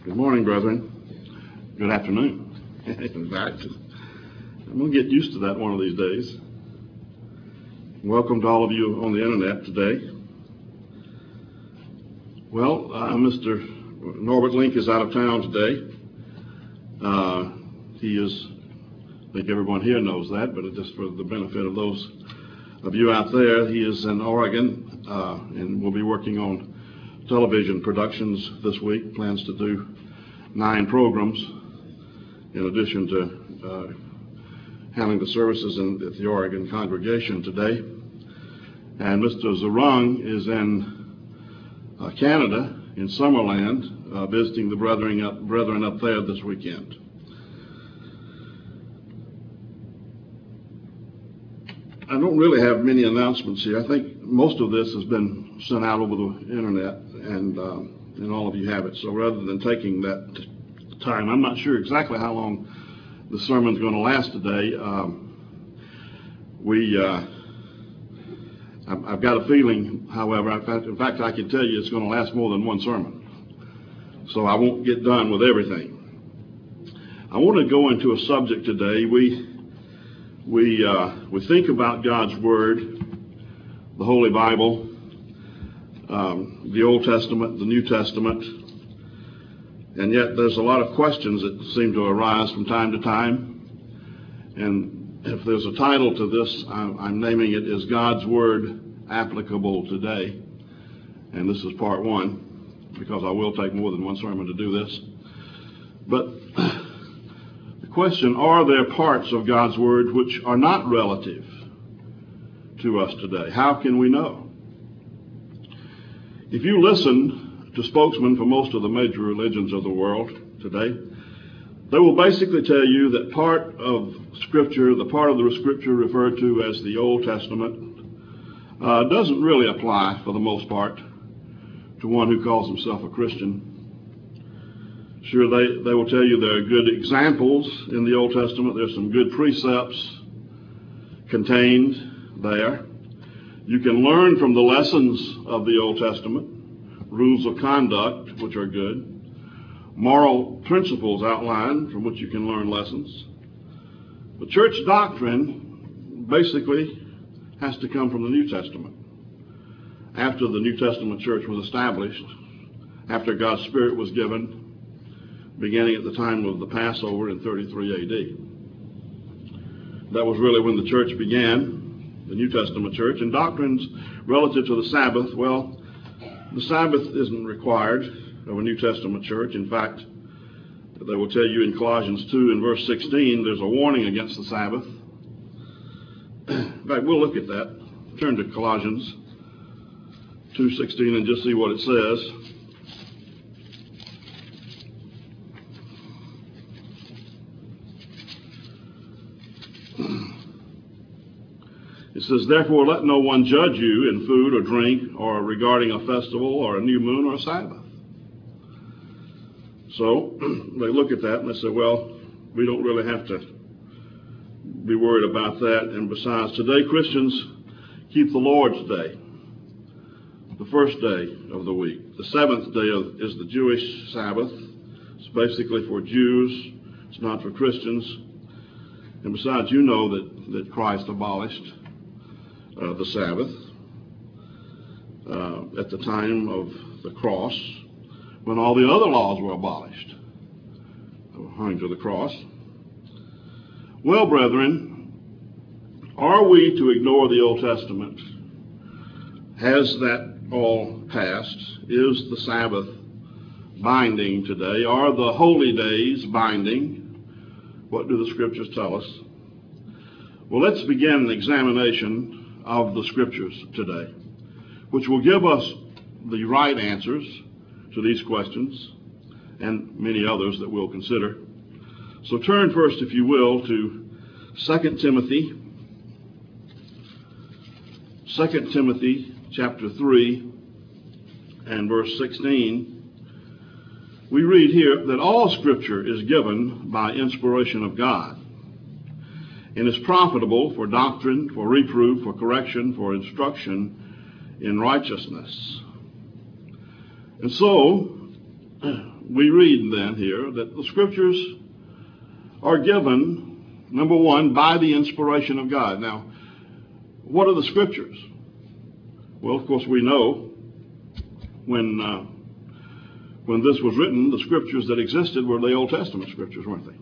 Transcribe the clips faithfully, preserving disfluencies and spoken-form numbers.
Good morning, brethren. Good afternoon. In fact, I'm going to get used to that one of these days. Welcome to all of you on the internet today. Well, uh, Mister Norbert Link is out of town today. Uh, he is, I think everyone here knows that, but just for the benefit of those of you out there, he is in Oregon uh, and will be working on television productions this week. Plans to do nine programs in addition to uh, handling the services in, at the Oregon congregation today. And Mister Zarung is in uh, Canada, in Summerland, uh, visiting the brethren up, brethren up there this weekend. I don't really have many announcements here. I think most of this has been sent out over the internet, and um, and all of you have it. So rather than taking that time, I'm not sure exactly how long the sermon's going to last today. Um, we, uh, I've, I've got a feeling, however, in fact, in fact, I can tell you it's going to last more than one sermon. So I won't get done with everything. I want to go into a subject today. We we uh, we think about God's Word, the Holy Bible, um, the Old Testament, the New Testament, and yet there's a lot of questions that seem to arise from time to time. And if there's a title to this, I'm, I'm naming it, Is God's Word Applicable Today? And this is part one, because I will take more than one sermon to do this. But the question, are there parts of God's Word which are not relative to us today? How can we know? If you listen to spokesmen for most of the major religions of the world today, they will basically tell you that part of Scripture, the part of the Scripture referred to as the Old Testament, uh, doesn't really apply, for the most part, to one who calls himself a Christian. Sure, they, they will tell you there are good examples in the Old Testament. There's some good precepts contained there. You can learn from the lessons of the Old Testament, rules of conduct, which are good, moral principles outlined from which you can learn lessons. But church doctrine basically has to come from the New Testament. After the New Testament church was established, after God's Spirit was given, beginning at the time of the Passover in thirty-three A D. That was really when the church began, the New Testament church. And doctrines relative to the Sabbath, well, the Sabbath isn't required of a New Testament church. In fact, they will tell you in Colossians two and verse sixteen, there's a warning against the Sabbath. In fact, we'll look at that. Turn to Colossians two sixteen and just see what it says. It says, therefore, let no one judge you in food or drink or regarding a festival or a new moon or a Sabbath. So they look at that and they say, well, we don't really have to be worried about that. And besides, today Christians keep the Lord's Day, the first day of the week. The seventh day of, is the Jewish Sabbath. It's basically for Jews. It's not for Christians. And besides, you know that, that Christ abolished Uh, the Sabbath uh, at the time of the cross, when all the other laws were abolished, hung to the cross. Well, brethren, are we to ignore the Old Testament? Has that all passed? Is the Sabbath binding today? Are the holy days binding? What do the Scriptures tell us? Well, let's begin an examination of the Scriptures today, which will give us the right answers to these questions and many others that we'll consider. So turn first, if you will, to Second Timothy, Second Timothy chapter three and verse sixteen. We read here that all Scripture is given by inspiration of God, and is profitable for doctrine, for reproof, for correction, for instruction in righteousness. And so, we read then here that the Scriptures are given, number one, by the inspiration of God. Now, what are the Scriptures? Well, of course, we know when uh, when this was written, the Scriptures that existed were the Old Testament Scriptures, weren't they?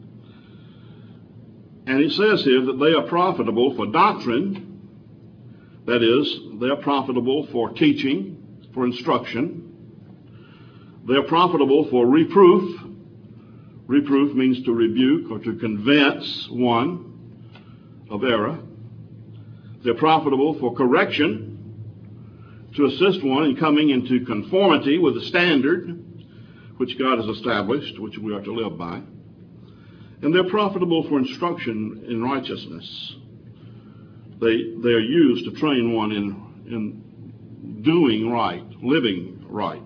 And it says here that they are profitable for doctrine. That is, they are profitable for teaching, for instruction. They are profitable for reproof. Reproof means to rebuke or to convince one of error. They're profitable for correction, to assist one in coming into conformity with the standard which God has established, which we are to live by. And they're profitable for instruction in righteousness. They, they are used to train one in, in doing right, living right.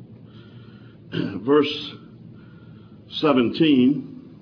Verse seventeen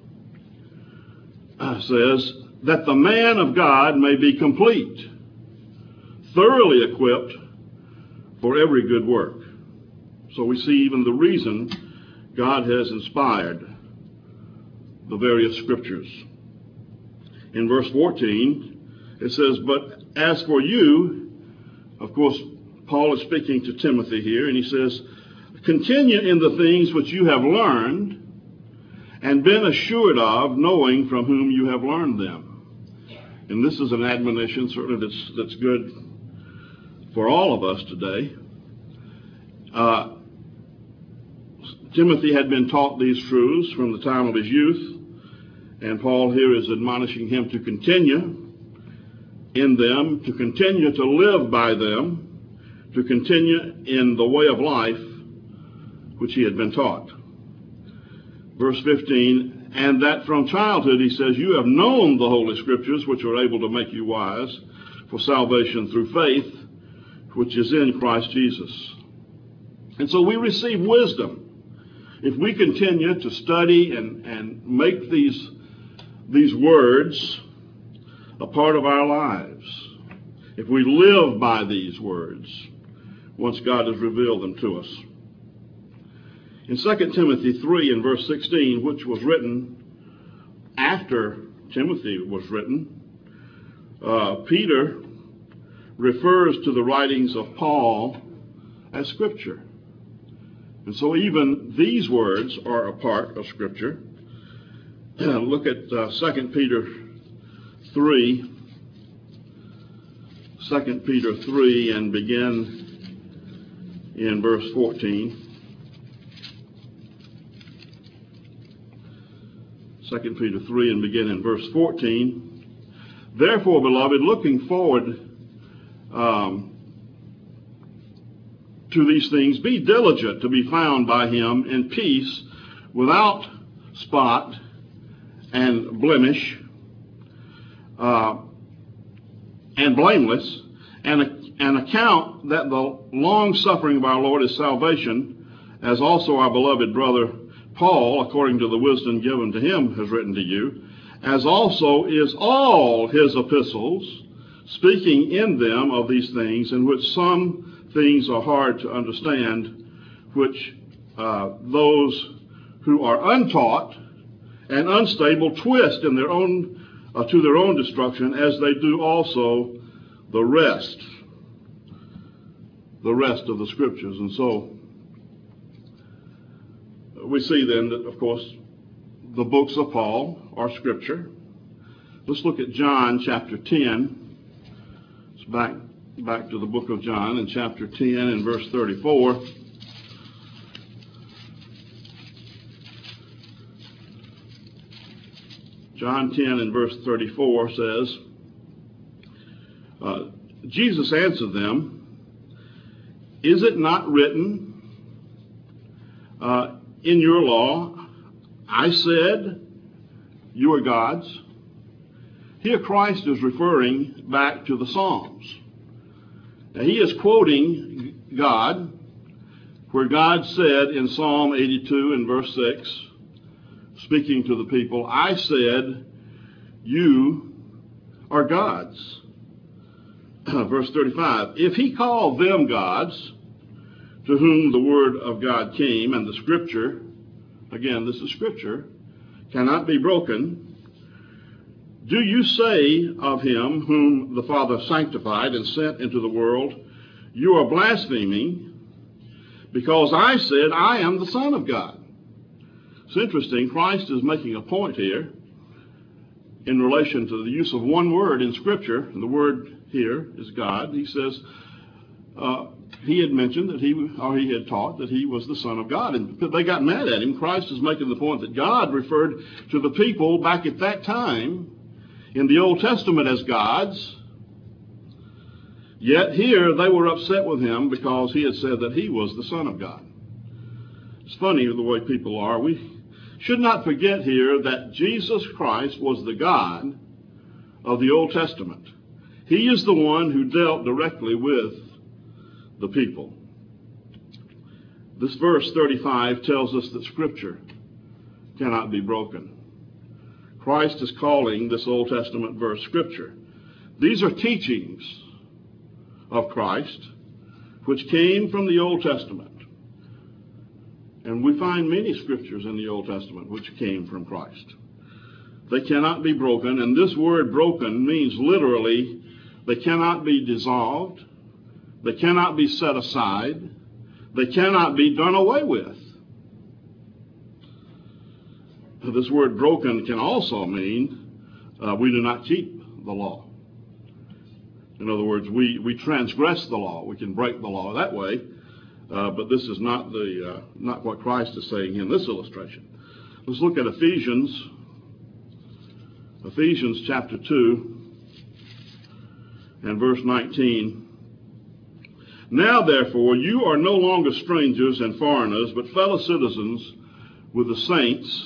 says, that the man of God may be complete, thoroughly equipped for every good work. So we see even the reason God has inspired the various Scriptures. In verse fourteen, it says, but as for you, of course, Paul is speaking to Timothy here, and he says, continue in the things which you have learned and been assured of, knowing from whom you have learned them. And this is an admonition, certainly, that's, that's good for all of us today. Uh, Timothy had been taught these truths from the time of his youth, and Paul here is admonishing him to continue in them, to continue to live by them, to continue in the way of life which he had been taught. Verse fifteen, and that from childhood, he says, you have known the Holy Scriptures, which are able to make you wise for salvation through faith, which is in Christ Jesus. And so we receive wisdom if we continue to study and, and make these, these words a part of our lives. If we live by these words, once God has revealed them to us. In Second Timothy three and verse sixteen, which was written after Timothy was written, uh, Peter refers to the writings of Paul as Scripture. And so even these words are a part of Scripture. Look at uh, Second Peter three. Second Peter three and begin in verse fourteen. Second Peter three and begin in verse fourteen. Therefore, beloved, looking forward um, to these things, be diligent to be found by him in peace, without spot and blemish, uh, and blameless, and, and account that the long suffering of our Lord is salvation, as also our beloved brother Paul, according to the wisdom given to him, has written to you, as also is all his epistles, speaking in them of these things, in which some things are hard to understand, which uh, those who are untaught and unstable twist in their own uh, to their own destruction, as they do also the rest, the rest of the Scriptures. And so we see then that, of course, the books of Paul are Scripture. Let's look at John chapter ten. It's back, back to the book of John in chapter ten and verse thirty-four. John ten and verse thirty-four says, uh, Jesus answered them, is it not written uh, in your law, I said, you are gods? Here Christ is referring back to the Psalms. Now, he is quoting God, where God said in Psalm eighty-two and verse six, speaking to the people, I said, you are gods. Verse thirty-five, if he called them gods, to whom the word of God came, and the scripture, again, this is scripture, cannot be broken. Do you say of him whom the Father sanctified and sent into the world, you are blaspheming, because I said I am the Son of God? It's interesting, Christ is making a point here in relation to the use of one word in Scripture, and the word here is God. He says uh, he had mentioned that he, or he had taught that he was the Son of God, and they got mad at him. Christ is making the point that God referred to the people back at that time in the Old Testament as gods, yet here they were upset with him because he had said that he was the Son of God. It's funny the way people are. We should not forget here that Jesus Christ was the God of the Old Testament. He is the one who dealt directly with the people. This verse thirty-five tells us that Scripture cannot be broken. Christ is calling this Old Testament verse Scripture. These are teachings of Christ which came from the Old Testament. And we find many scriptures in the Old Testament which came from Christ. They cannot be broken, and this word broken means literally they cannot be dissolved, they cannot be set aside, they cannot be done away with. This word broken can also mean uh, we do not keep the law. In other words, we, we transgress the law. We can break the law that way. Uh, but this is not the uh, not what Christ is saying in this illustration. Let's look at Ephesians, Ephesians chapter two and verse nineteen. Now therefore you are no longer strangers and foreigners, but fellow citizens with the saints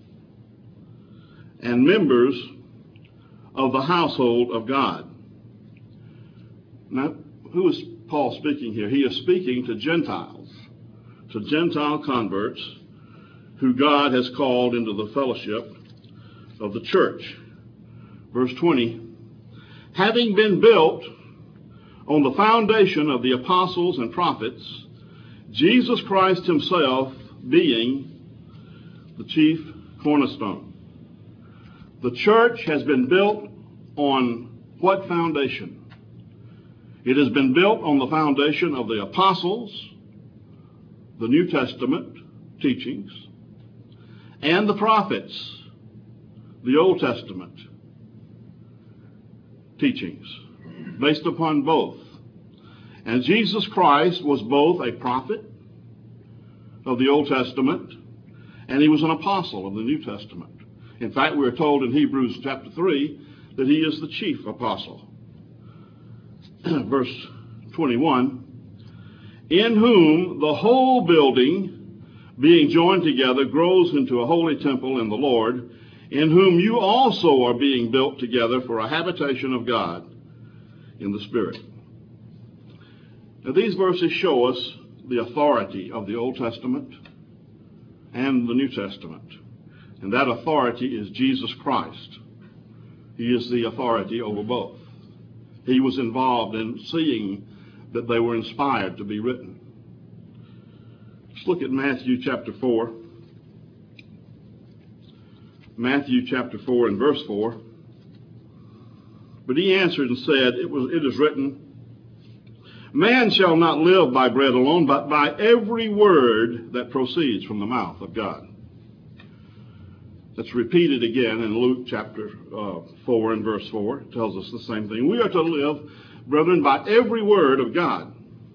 and members of the household of God. Now, who is Paul speaking here? He is speaking to Gentiles, to Gentile converts who God has called into the fellowship of the church. Verse twenty, having been built on the foundation of the apostles and prophets, Jesus Christ himself being the chief cornerstone. The church has been built on what foundation? It has been built on the foundation of the apostles, the New Testament teachings, and the prophets, the Old Testament teachings, based upon both. And Jesus Christ was both a prophet of the Old Testament and he was an apostle of the New Testament. In fact, we are told in Hebrews chapter three that he is the chief apostle. Verse twenty-one, in whom the whole building, being joined together, grows into a holy temple in the Lord, in whom you also are being built together for a habitation of God in the Spirit. Now these verses show us the authority of the Old Testament and the New Testament. And that authority is Jesus Christ. He is the authority over both. He was involved in seeing that they were inspired to be written. Let's look at Matthew chapter four. Matthew chapter four and verse four. But he answered and said, it was, it is written, man shall not live by bread alone, but by every word that proceeds from the mouth of God. That's repeated again in Luke chapter uh, four and verse four. It tells us the same thing. We are to live, brethren, by every word of God.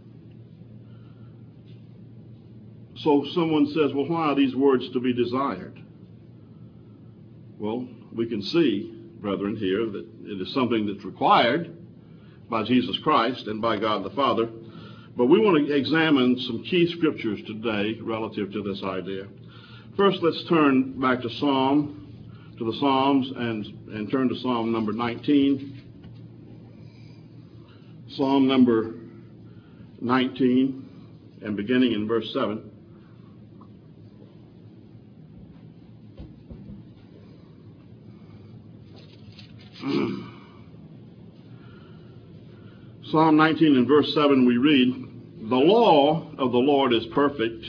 So someone says, well, why are these words to be desired? Well, we can see, brethren, here that it is something that's required by Jesus Christ and by God the Father. But we want to examine some key scriptures today relative to this idea. First, let's turn back to Psalm, to the Psalms, and, and turn to Psalm number nineteen. Psalm number nineteen, and beginning in verse seven. Psalm nineteen and verse seven we read, The law of the Lord is perfect,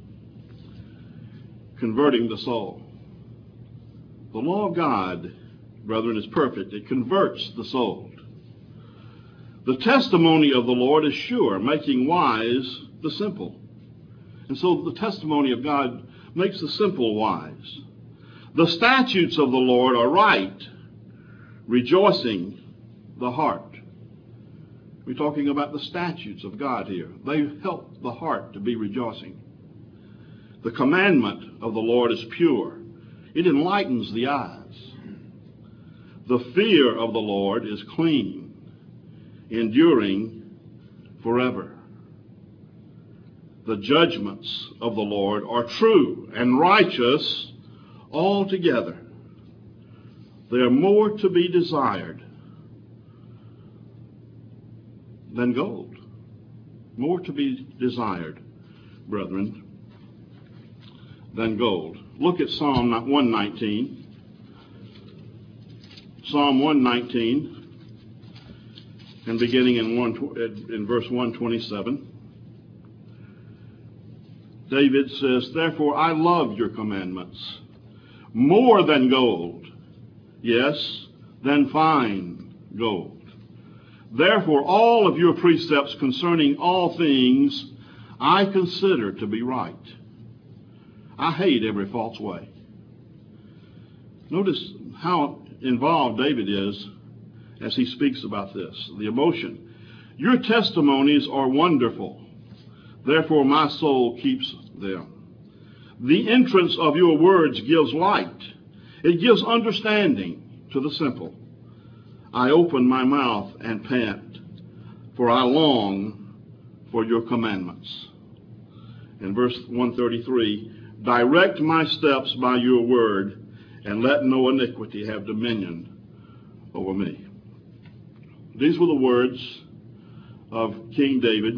converting the soul. The law of God, brethren, is perfect. It converts the soul. The testimony of the Lord is sure, making wise the simple. And so the testimony of God makes the simple wise. The statutes of the Lord are right, rejoicing the heart. We're talking about the statutes of God here. They help the heart to be rejoicing. The commandment of the Lord is pure. It enlightens the eyes. The fear of the Lord is clean, enduring forever. The judgments of the Lord are true and righteous altogether. They are more to be desired than gold. More to be desired, brethren, than gold. Look at Psalm one nineteen. Psalm one nineteen. And beginning in, one, in verse one twenty-seven, David says, "Therefore I love your commandments more than gold, yes, than fine gold. Therefore all of your precepts concerning all things I consider to be right. I hate every false way." Notice how involved David is as he speaks about this, the emotion. "Your testimonies are wonderful, therefore my soul keeps them. The entrance of your words gives light. It gives understanding to the simple. I open my mouth and pant, for I long for your commandments." In verse one thirty-three, "Direct my steps by your word, and let no iniquity have dominion over me." These were the words of King David.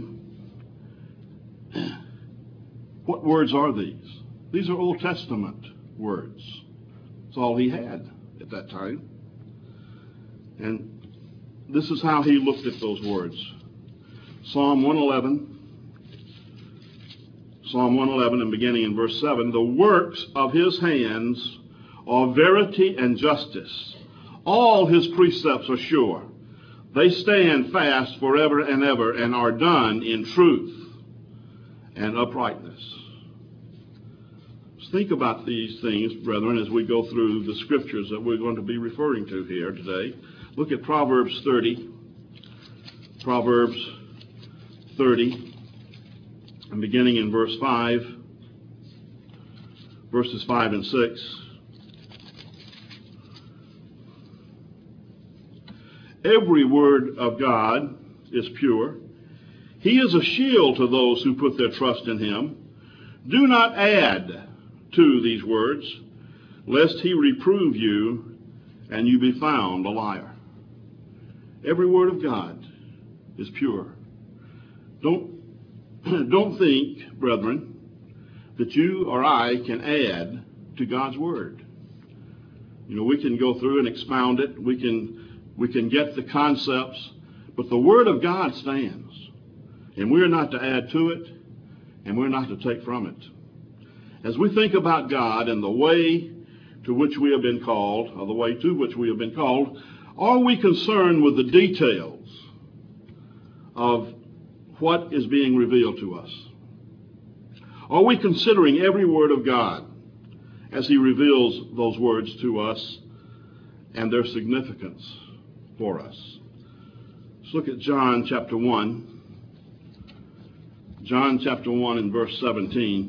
What words are these? These are Old Testament words. That's all he had at that time. And this is how he looked at those words. Psalm one eleven. Psalm one eleven, and beginning in verse seven, "The works of his hands are verity and justice. All his precepts are sure. They stand fast forever and ever, and are done in truth and uprightness." Let's think about these things, brethren, as we go through the scriptures that we're going to be referring to here today. Look at Proverbs thirty. Proverbs thirty, and beginning in verse five, verses five and six. "Every word of God is pure. He is a shield to those who put their trust in him. Do not add to these words, lest he reprove you and you be found a liar." Every word of God is pure. Don't, don't think, brethren, that you or I can add to God's word. You know, we can go through and expound it. We can We can get the concepts, but the Word of God stands. And we're not to add to it, and we're not to take from it. As we think about God and the way to which we have been called, or the way to which we have been called, are we concerned with the details of what is being revealed to us? Are we considering every word of God as he reveals those words to us and their significance for us? Let's look at John chapter one. John chapter one and verse seventeen.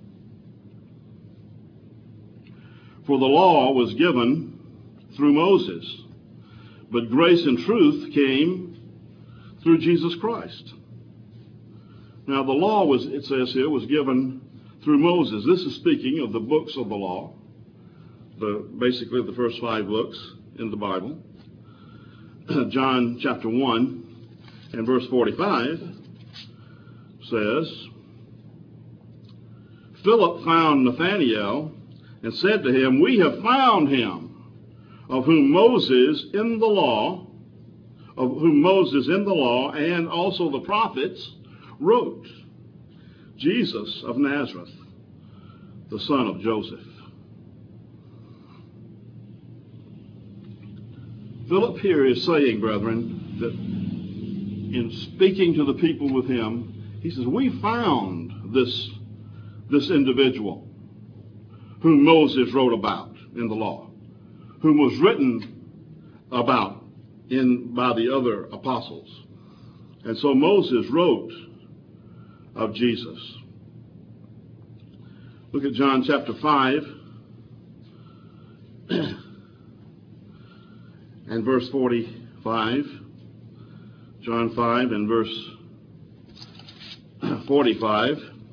"For the law was given through Moses, but grace and truth came through Jesus Christ." Now the law was, it says here, was given through Moses. This is speaking of the books of the law, the basically the first five books in the Bible. John chapter one and verse forty-five says, "Philip found Nathanael and said to him, 'We have found him, of whom Moses in the law, of whom Moses in the law and also the prophets wrote, Jesus of Nazareth, the son of Joseph. Philip here is saying, brethren, that in speaking to the people with him, he says, we found this, this individual whom Moses wrote about in the law, whom was written about in by the other apostles. And so Moses wrote of Jesus. Look at John chapter five and verse forty-five. John five and verse forty-five.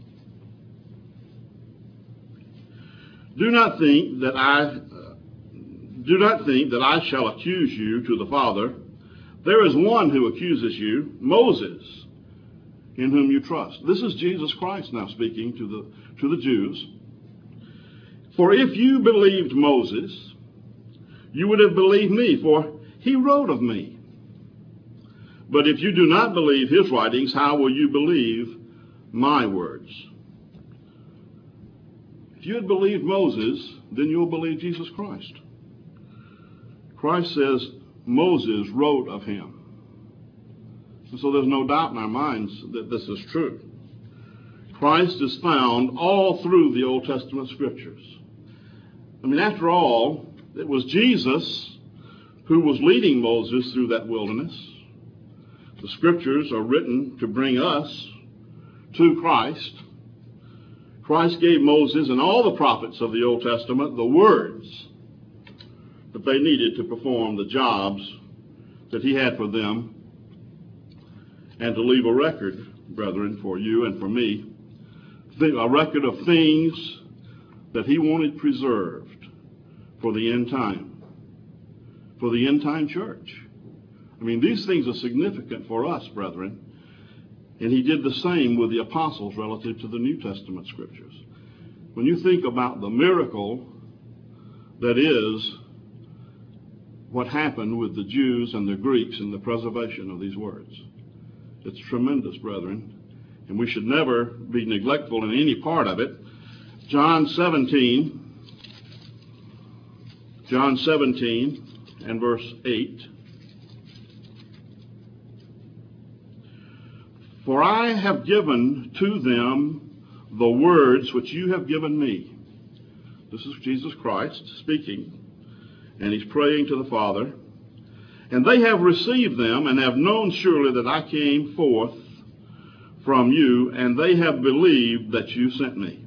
Do not think that I uh, do not think that I shall accuse you to the Father. There is one who accuses you, Moses, in whom you trust. This is Jesus Christ now speaking to the to the Jews. For if you believed Moses, you would have believed me, for he wrote of me. But if you do not believe his writings, how will you believe my words? If you had believed Moses, then you'll believe Jesus Christ. Christ says Moses wrote of him. And so there's no doubt in our minds that this is true. Christ is found all through the Old Testament scriptures. I mean, after all, it was Jesus who was leading Moses through that wilderness. The scriptures are written to bring us to Christ. Christ gave Moses and all the prophets of the Old Testament the words that they needed to perform the jobs that he had for them, and to leave a record, brethren, for you and for me, a record of things that he wanted preserved for the end time, for the end time church. I mean, these things are significant for us, brethren. And he did the same with the apostles relative to the New Testament scriptures. When you think about the miracle that is what happened with the Jews and the Greeks in the preservation of these words, it's tremendous, brethren. And we should never be neglectful in any part of it. John seventeen, John seventeen and verse eight. For I have given to them the words which you have given me. This is Jesus Christ speaking, and he's praying to the Father. And they have received them, and have known surely that I came forth from you, and they have believed that you sent me.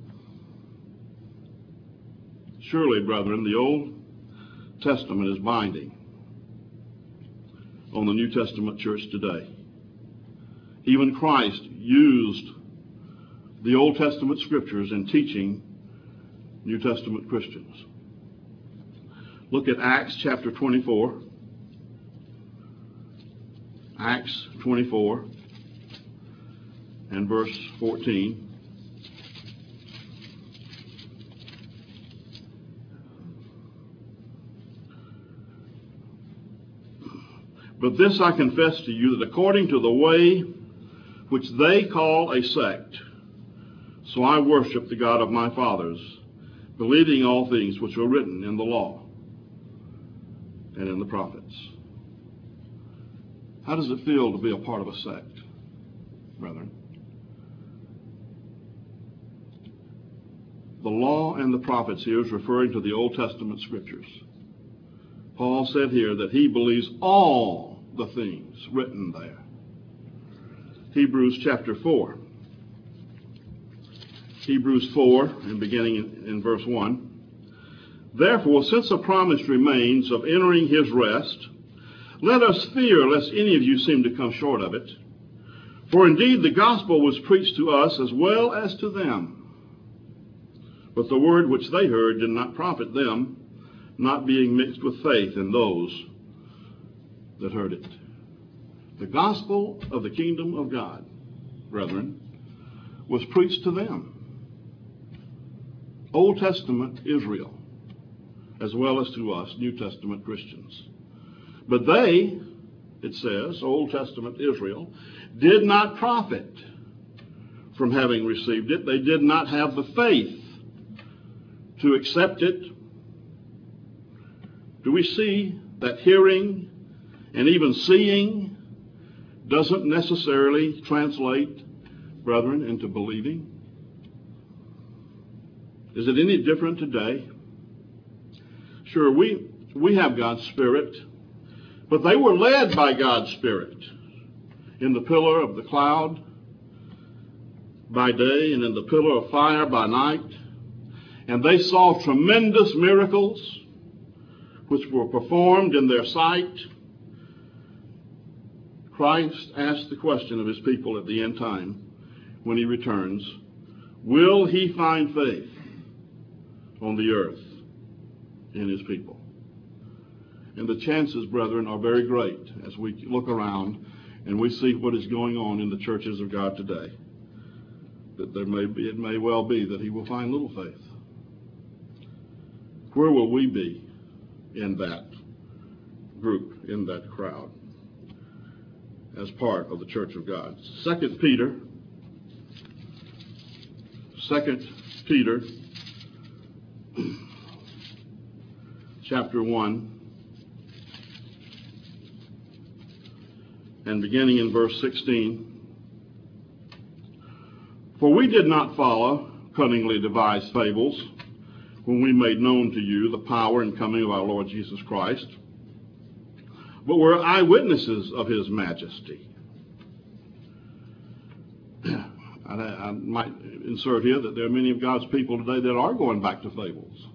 Surely, brethren, the Old Testament is binding on the New Testament church today. Even Christ used the Old Testament scriptures in teaching New Testament Christians. Look at Acts chapter twenty-four. Acts twenty-four and verse fourteen. But this I confess to you, that according to the way which they call a sect, so I worship the God of my fathers, believing all things which are written in the law and in the prophets. How does it feel to be a part of a sect, brethren? The law and the prophets here is referring to the Old Testament scriptures. Paul said here that he believes all the things written there. Hebrews chapter four. Hebrews four, and beginning in, in verse one. Therefore, since a promise remains of entering his rest, let us fear lest any of you seem to come short of it. For indeed the gospel was preached to us as well as to them. But the word which they heard did not profit them, not being mixed with faith in those that heard it. The gospel of the kingdom of God, brethren, was preached to them. Old Testament Israel, as well as to us, New Testament Christians. But they, it says, Old Testament Israel, did not profit from having received it. They did not have the faith to accept it. Do we see that hearing and even seeing doesn't necessarily translate, brethren, into believing? Is it any different today? Sure, we, we have God's Spirit, but they were led by God's Spirit in the pillar of the cloud by day and in the pillar of fire by night. And they saw tremendous miracles which were performed in their sight. Christ asked the question of his people at the end time when he returns, will he find faith on the earth in his people? And the chances, brethren, are very great as we look around and we see what is going on in the churches of God today, that there may be, it may well be that he will find little faith. Where will we be in that group, in that crowd, as part of the church of God? Second Peter, Second Peter, chapter one, and beginning in verse sixteen. For we did not follow cunningly devised fables when we made known to you the power and coming of our Lord Jesus Christ, but were eyewitnesses of his majesty. I, I might insert here that there are many of God's people today that are going back to fables.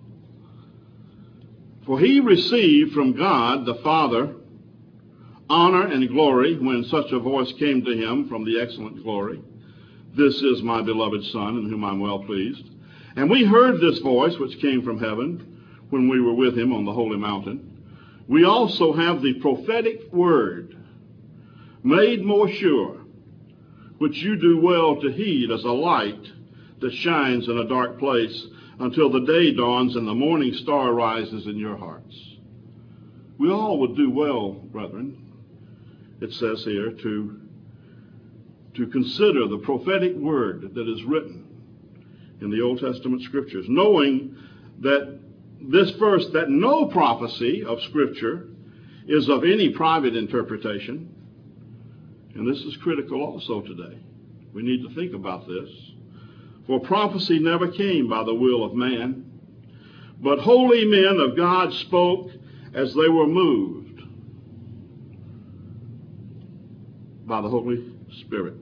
For he received from God the Father honor and glory when such a voice came to him from the excellent glory, this is my beloved Son, in whom I'm well pleased. And we heard this voice which came from heaven when we were with him on the holy mountain. We also have the prophetic word made more sure, which you do well to heed as a light that shines in a dark place until the day dawns and the morning star rises in your hearts. We all would do well, brethren, it says here, to, to consider the prophetic word that is written in the Old Testament scriptures, knowing that this first, that no prophecy of Scripture is of any private interpretation. And this is critical also today. We need to think about this. For prophecy never came by the will of man, but holy men of God spoke as they were moved by the Holy Spirit.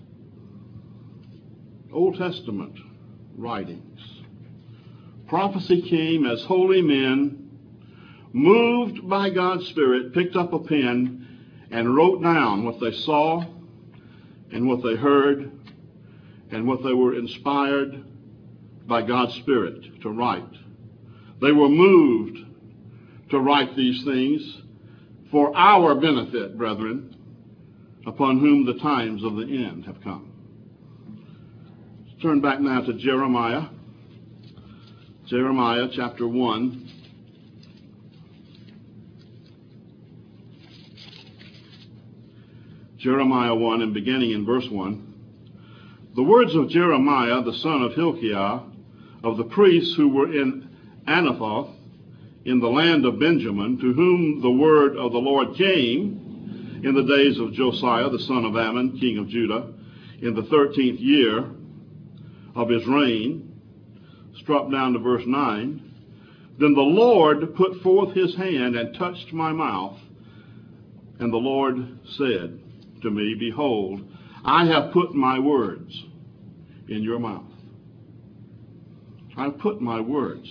Old Testament writings. Prophecy came as holy men, moved by God's Spirit, picked up a pen and wrote down what they saw and what they heard and what they were inspired by God's Spirit to write. They were moved to write these things for our benefit, brethren, upon whom the times of the end have come. Let's turn back now to Jeremiah. Jeremiah chapter one. Jeremiah one, and beginning in verse one. The words of Jeremiah, the son of Hilkiah, of the priests who were in Anathoth, in the land of Benjamin, to whom the word of the Lord came in the days of Josiah, the son of Ammon, king of Judah, in the thirteenth year of his reign. Let's drop down to verse nine. Then the Lord put forth his hand and touched my mouth. And the Lord said to me, behold, I have put my words in your mouth. I've put my words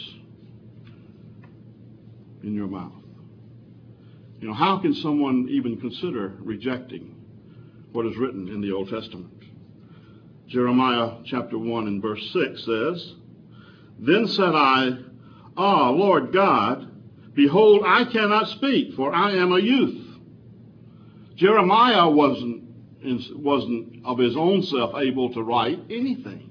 in your mouth. You know, how can someone even consider rejecting what is written in the Old Testament? Jeremiah chapter one and verse six says, Then said I, Ah, Lord God, behold, I cannot speak, for I am a youth. Jeremiah wasn't, wasn't of his own self able to write anything.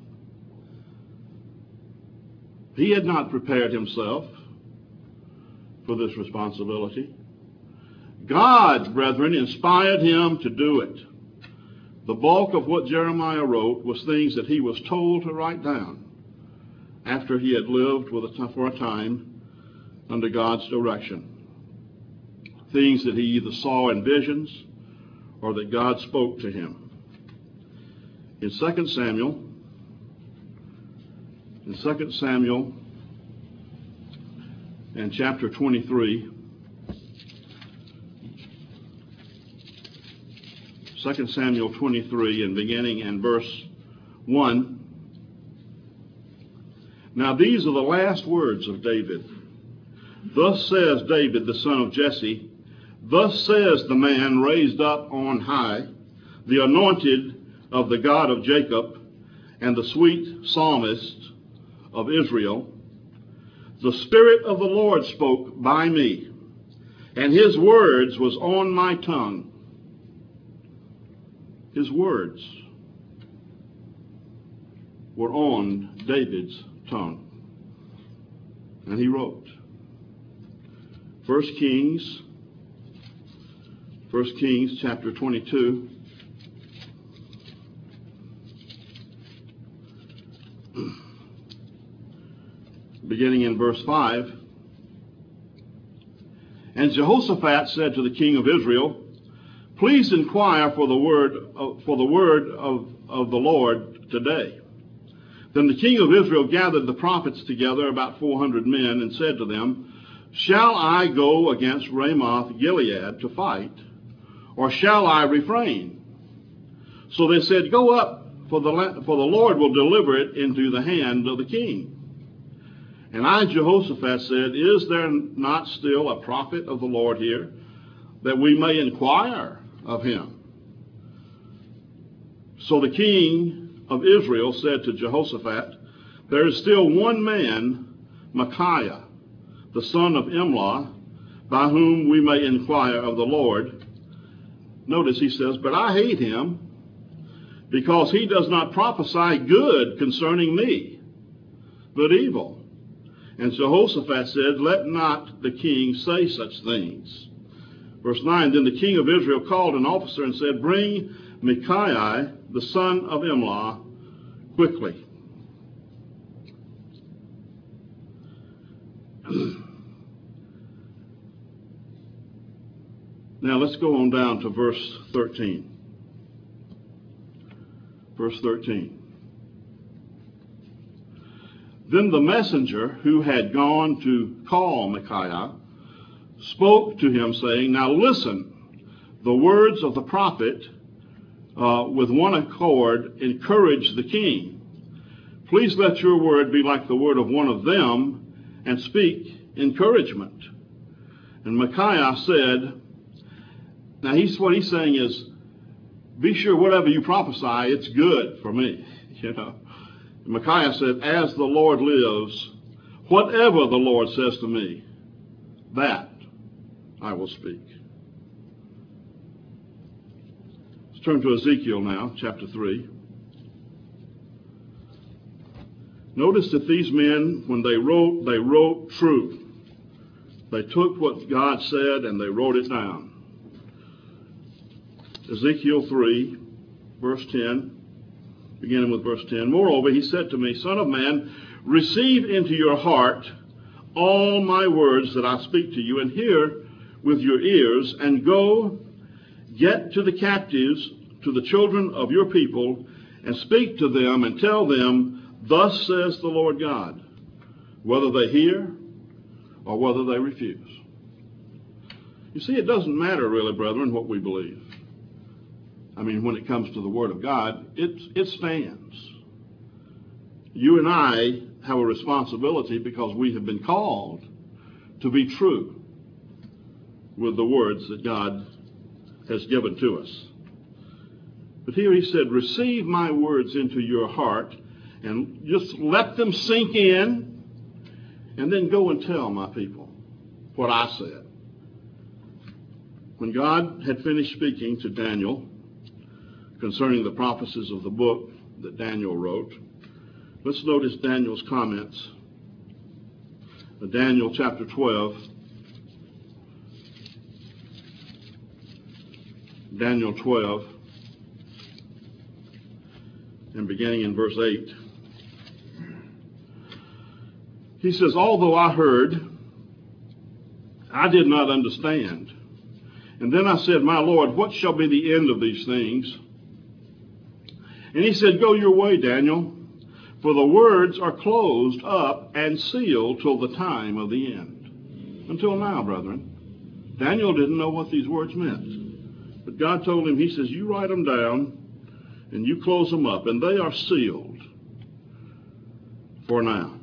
He had not prepared himself for this responsibility. God, brethren, inspired him to do it. The bulk of what Jeremiah wrote was things that he was told to write down after he had lived with a, for a time under God's direction. Things that he either saw in visions or that God spoke to him. In Second Samuel, in Second Samuel and chapter twenty-three, Second Samuel twenty-three and beginning in verse one. Now these are the last words of David. Thus says David, the son of Jesse, thus says the man raised up on high, the anointed of the God of Jacob, and the sweet psalmist of Israel. The Spirit of the Lord spoke by me, and his words was on my tongue. His words were on David's tongue. And he wrote. First Kings, First Kings chapter twenty-two. Beginning in verse five. And Jehoshaphat said to the king of Israel, please inquire for the word of, for the word of, of the Lord today. Then the king of Israel gathered the prophets together, about four hundred men, and said to them, shall I go against Ramoth Gilead to fight, or shall I refrain? So they said, go up, for the, for the Lord will deliver it into the hand of the king. And I, Jehoshaphat, said, is there not still a prophet of the Lord here, that we may inquire of him? So the king of Israel said to Jehoshaphat, there is still one man, Micaiah, the son of Imlah, by whom we may inquire of the Lord. Notice he says, but I hate him, because he does not prophesy good concerning me, but evil. And Jehoshaphat said, let not the king say such things. Verse nine, then the king of Israel called an officer and said, bring Micaiah, the son of Imlah, quickly. Now let's go on down to verse thirteen. Verse thirteen. Then the messenger who had gone to call Micaiah spoke to him, saying, now listen, the words of the prophet uh, with one accord encourage the king. Please let your word be like the word of one of them, and speak encouragement. And Micaiah said, now he's what he's saying is, be sure whatever you prophesy, it's good for me. You know. Micaiah said, as the Lord lives, whatever the Lord says to me, that I will speak. Let's turn to Ezekiel now, chapter three. Notice that these men, when they wrote, they wrote truth. They took what God said and they wrote it down. Ezekiel three, verse ten. Beginning with verse ten. Moreover, he said to me, Son of man, receive into your heart all my words that I speak to you, and hear with your ears, and go get to the captives, to the children of your people, and speak to them, and tell them, thus says the Lord God, whether they hear or whether they refuse. You see, it doesn't matter really, brethren, what we believe. I mean, when it comes to the Word of God, it, it stands. You and I have a responsibility because we have been called to be true with the words that God has given to us. But here he said, receive my words into your heart and just let them sink in, and then go and tell my people what I said. When God had finished speaking to Daniel concerning the prophecies of the book that Daniel wrote, let's notice Daniel's comments. Daniel chapter twelve. Daniel twelve. and beginning in verse eight. He says, although I heard, I did not understand. And then I said, my Lord, what shall be the end of these things? And he said, go your way, Daniel, for the words are closed up and sealed till the time of the end. Until now, brethren, Daniel didn't know what these words meant. But God told him, he says, you write them down and you close them up, and they are sealed for now.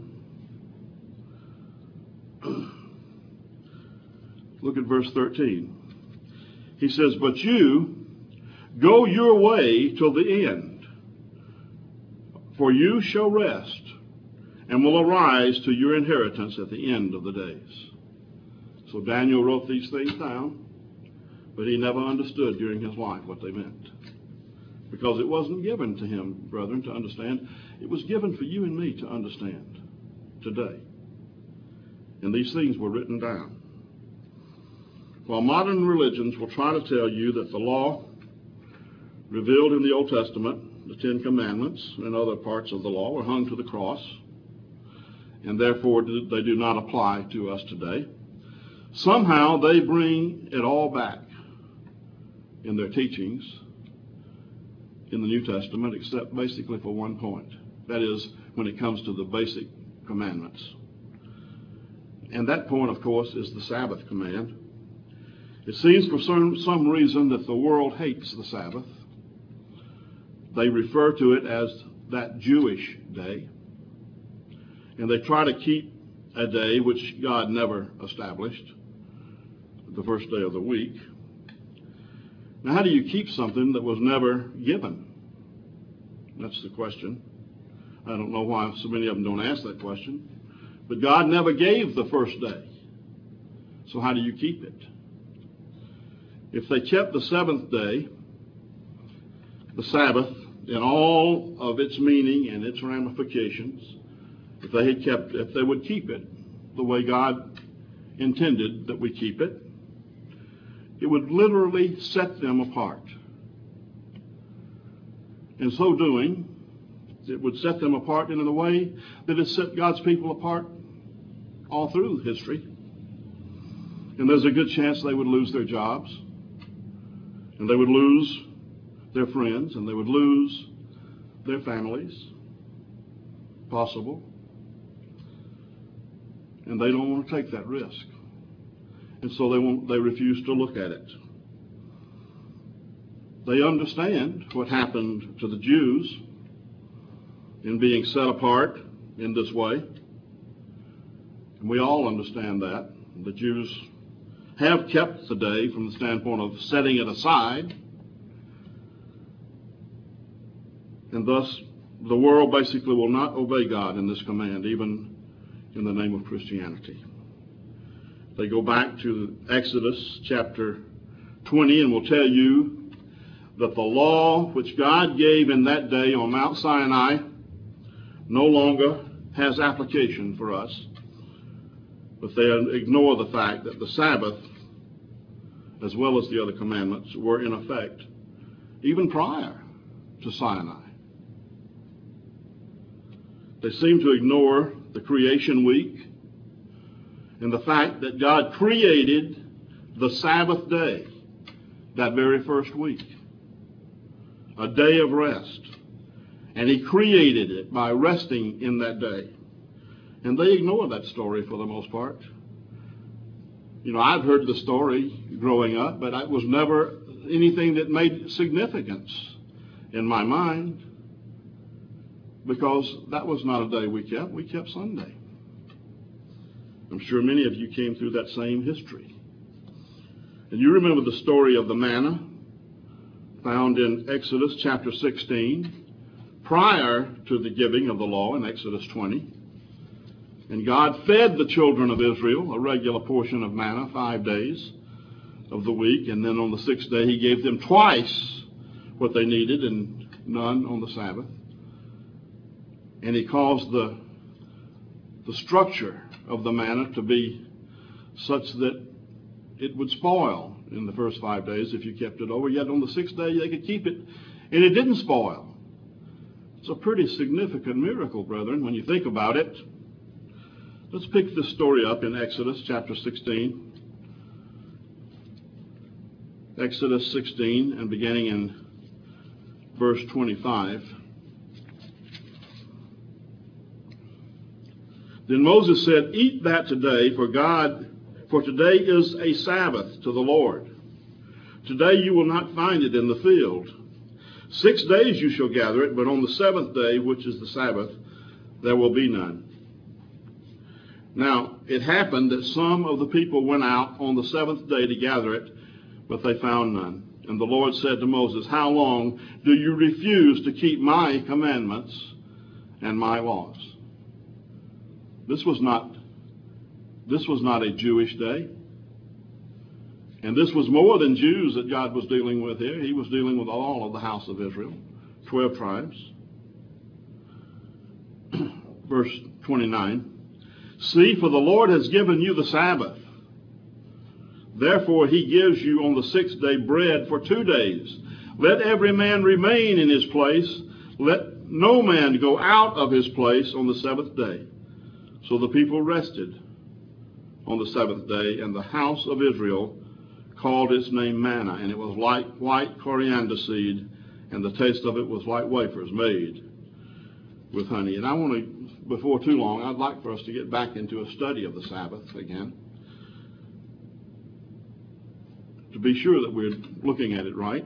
Look at verse thirteen. He says, but you go your way till the end, for you shall rest and will arise to your inheritance at the end of the days. So Daniel wrote these things down, but he never understood during his life what they meant. Because it wasn't given to him, brethren, to understand. It was given for you and me to understand today. And these things were written down. While modern religions will try to tell you that the law revealed in the Old Testament, the Ten Commandments and other parts of the law, were hung to the cross, and therefore they do not apply to us today, somehow they bring it all back in their teachings in the New Testament, except basically for one point. That is, when it comes to the basic commandments. And that point, of course, is the Sabbath command. It seems for some, some reason that the world hates the Sabbath. They refer to it as that Jewish day. And they try to keep a day which God never established, the first day of the week. Now, how do you keep something that was never given? That's the question. I don't know why so many of them don't ask that question. But God never gave the first day. So how do you keep it? If they kept the seventh day, the Sabbath, in all of its meaning and its ramifications, if they had kept, if they would keep it the way God intended that we keep it, it would literally set them apart. In so doing, it would set them apart in a way that it set God's people apart all through history. And there's a good chance they would lose their jobs, and they would lose their friends, and they would lose their families. Possible. And they don't want to take that risk. And so they won't, they refuse to look at it. They understand what happened to the Jews in being set apart in this way. And we all understand that. The Jews have kept the day from the standpoint of setting it aside. And thus, the world basically will not obey God in this command, even in the name of Christianity. They go back to Exodus chapter twenty and will tell you that the law which God gave in that day on Mount Sinai no longer has application for us. But they ignore the fact that the Sabbath, as well as the other commandments, were in effect even prior to Sinai. They seem to ignore the creation week and the fact that God created the Sabbath day that very first week, a day of rest. And he created it by resting in that day. And they ignore that story for the most part. You know, I've heard the story growing up, but it was never anything that made significance in my mind, because that was not a day we kept. We kept Sunday. I'm sure many of you came through that same history. And you remember the story of the manna found in Exodus chapter sixteen, prior to the giving of the law in Exodus twenty. And God fed the children of Israel a regular portion of manna five days of the week. And then on the sixth day, he gave them twice what they needed and none on the Sabbath. And he caused the, the structure of the manna to be such that it would spoil in the first five days if you kept it over. Yet on the sixth day, they could keep it, and it didn't spoil. It's a pretty significant miracle, brethren, when you think about it. Let's pick this story up in Exodus chapter sixteen. Exodus sixteen, and beginning in verse twenty-five. Then Moses said, "Eat that today, for God, for today is a Sabbath to the Lord. Today you will not find it in the field. Six days you shall gather it, but on the seventh day, which is the Sabbath, there will be none." Now, it happened that some of the people went out on the seventh day to gather it, but they found none. And the Lord said to Moses, "How long do you refuse to keep my commandments and my laws?" This was not, this was not a Jewish day. And this was more than Jews that God was dealing with here. He was dealing with all of the house of Israel, twelve tribes. Verse twenty-nine. "See, for the Lord has given you the Sabbath. Therefore he gives you on the sixth day bread for two days. Let every man remain in his place. Let no man go out of his place on the seventh day." So the people rested on the seventh day, and the house of Israel called its name manna, and it was like white coriander seed, and the taste of it was like wafers made with honey. And I want to, before too long, I'd like for us to get back into a study of the Sabbath again, to be sure that we're looking at it right.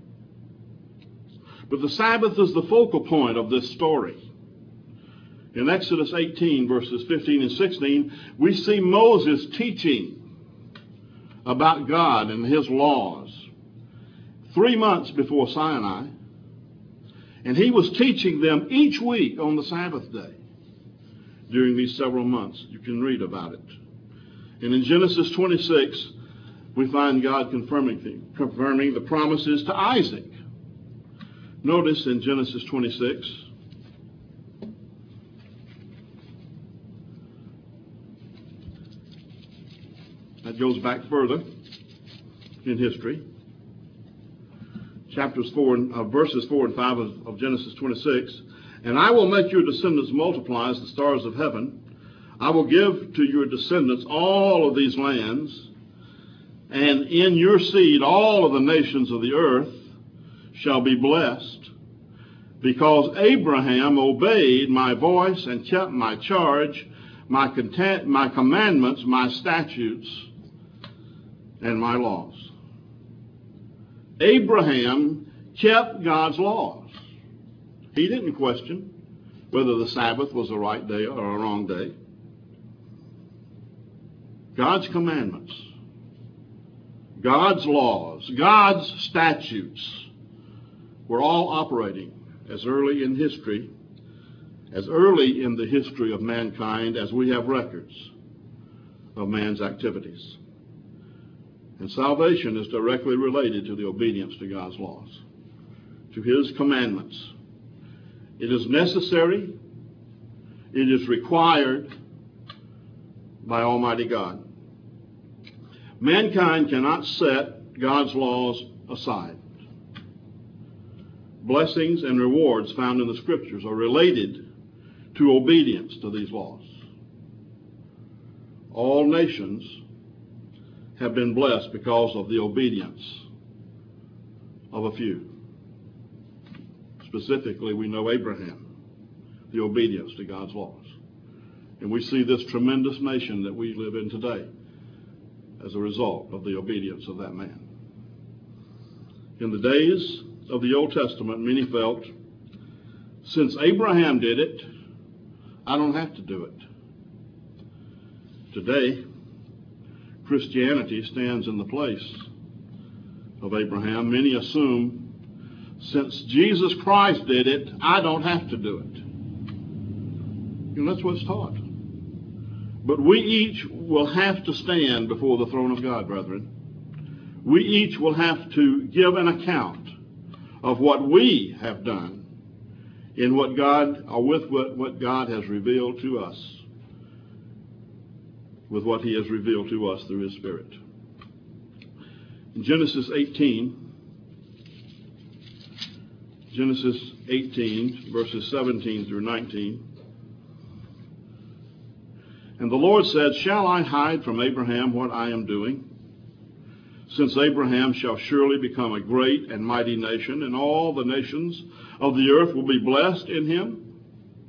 But the Sabbath is the focal point of this story. In Exodus eighteen, verses fifteen and sixteen, we see Moses teaching about God and his laws three months before Sinai. And he was teaching them each week on the Sabbath day during these several months. You can read about it. And in Genesis twenty-six, we find God confirming, confirming the promises to Isaac. Notice in Genesis twenty-six, that goes back further in history. Chapters four and uh, verses four and five of, of Genesis twenty-six. "And I will make your descendants multiply as the stars of heaven. I will give to your descendants all of these lands, and in your seed all of the nations of the earth shall be blessed, because Abraham obeyed my voice and kept my charge, my, content, my commandments, my statutes, and my laws." Abraham kept God's laws. He didn't question whether the Sabbath was a right day or a wrong day. God's commandments, God's laws, God's statutes were all operating as early in history, as early in the history of mankind as we have records of man's activities. And salvation is directly related to the obedience to God's laws, to his commandments. It is necessary, it is required by Almighty God. Mankind cannot set God's laws aside. Blessings and rewards found in the Scriptures are related to obedience to these laws. All nations have been blessed because of the obedience of a few. Specifically, we know Abraham, the obedience to God's laws. And we see this tremendous nation that we live in today as a result of the obedience of that man. In the days of the Old Testament, many felt, since Abraham did it, I don't have to do it. Today, Christianity stands in the place of Abraham. Many assume, since Jesus Christ did it, I don't have to do it. You know, that's what's taught. But we each will have to stand before the throne of God, brethren. We each will have to give an account of what we have done in what God, or with what, what God has revealed to us, with what he has revealed to us through his Spirit. In Genesis eighteen, Genesis eighteen, verses seventeen through nineteen. And the Lord said, shall I hide from Abraham what I am doing? Since Abraham shall surely become a great and mighty nation, and all the nations of the earth will be blessed in him.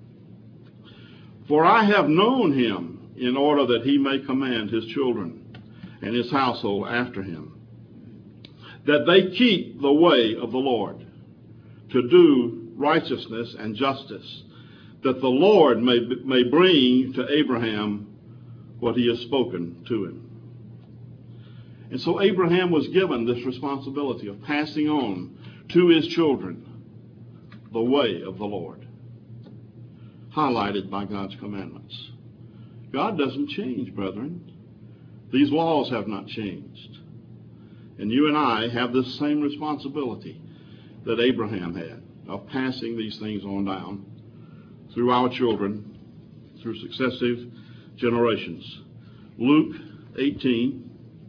For I have known him in order that he may command his children and his household after him, that they keep the way of the Lord, to do righteousness and justice, that the Lord may, may bring to Abraham what he has spoken to him. And so Abraham was given this responsibility of passing on to his children the way of the Lord, highlighted by God's commandments. God doesn't change, brethren. These laws have not changed. And you and I have this same responsibility that Abraham had of passing these things on down through our children, through successive generations. Luke eighteen.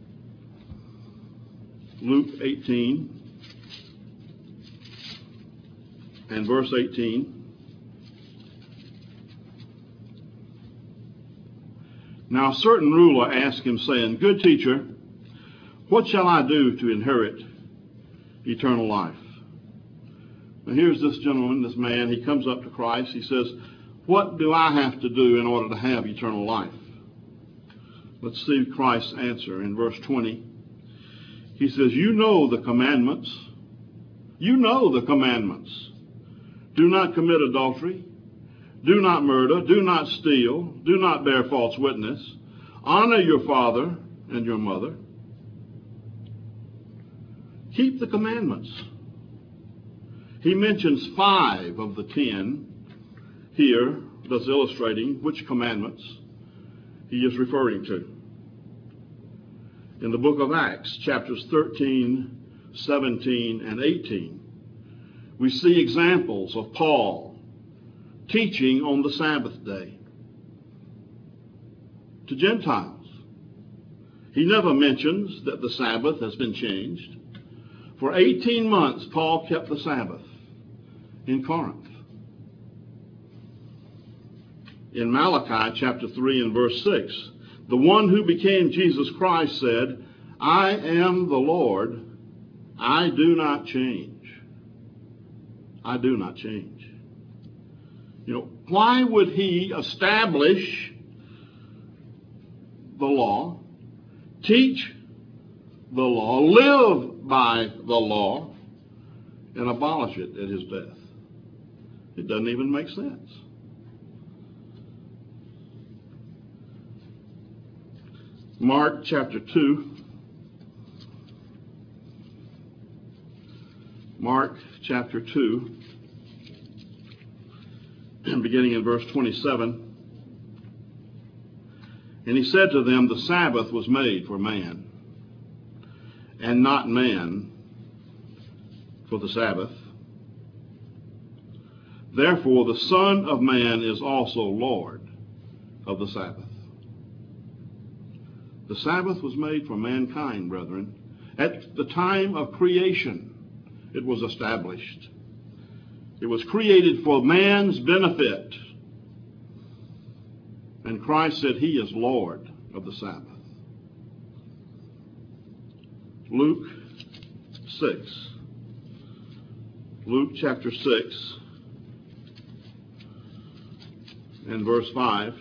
Luke eighteen and verse eighteen. Now a certain ruler asked him, saying, Good teacher, what shall I do to inherit eternal life? Now here's this gentleman, this man, he comes up to Christ. He says, what do I have to do in order to have eternal life? Let's see Christ's answer in verse twenty. He says, you know the commandments. You know the commandments. Do not commit adultery. Do not murder. Do not steal. Do not bear false witness. Honor your father and your mother. Keep the commandments. He mentions five of the ten here, thus illustrating which commandments he is referring to. In the book of Acts, chapters thirteen, seventeen, and eighteen, we see examples of Paul teaching on the Sabbath day to Gentiles. He never mentions that the Sabbath has been changed. For eighteen months, Paul kept the Sabbath in Corinth. In Malachi chapter three and verse six, the one who became Jesus Christ said, I am the Lord, I do not change. I do not change. You know, why would he establish the law, teach the law, live by the law, and abolish it at his death? It doesn't even make sense. Mark chapter two. Mark chapter two, and beginning in verse twenty-seven. And he said to them, the Sabbath was made for man, and not man for the Sabbath. Therefore the Son of Man is also Lord of the Sabbath. The Sabbath was made for mankind, brethren. At the time of creation, it was established. It was created for man's benefit. And Christ said he is Lord of the Sabbath. Luke six. Luke chapter six and verse five.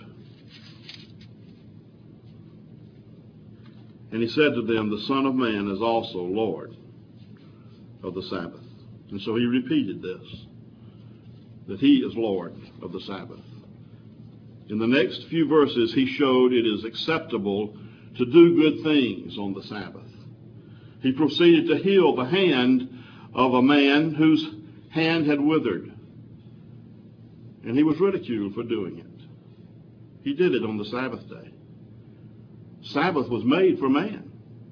And he said to them, the Son of Man is also Lord of the Sabbath. And so he repeated this, that he is Lord of the Sabbath. In the next few verses, he showed it is acceptable to do good things on the Sabbath. He proceeded to heal the hand of a man whose hand had withered. And he was ridiculed for doing it. He did it on the Sabbath day. Sabbath was made for man.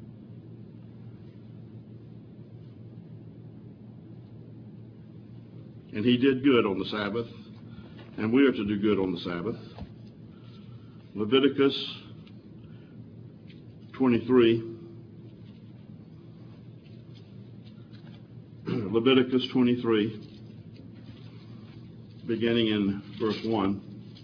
And he did good on the Sabbath, and we are to do good on the Sabbath. Leviticus twenty-three. Leviticus twenty-three beginning in verse one.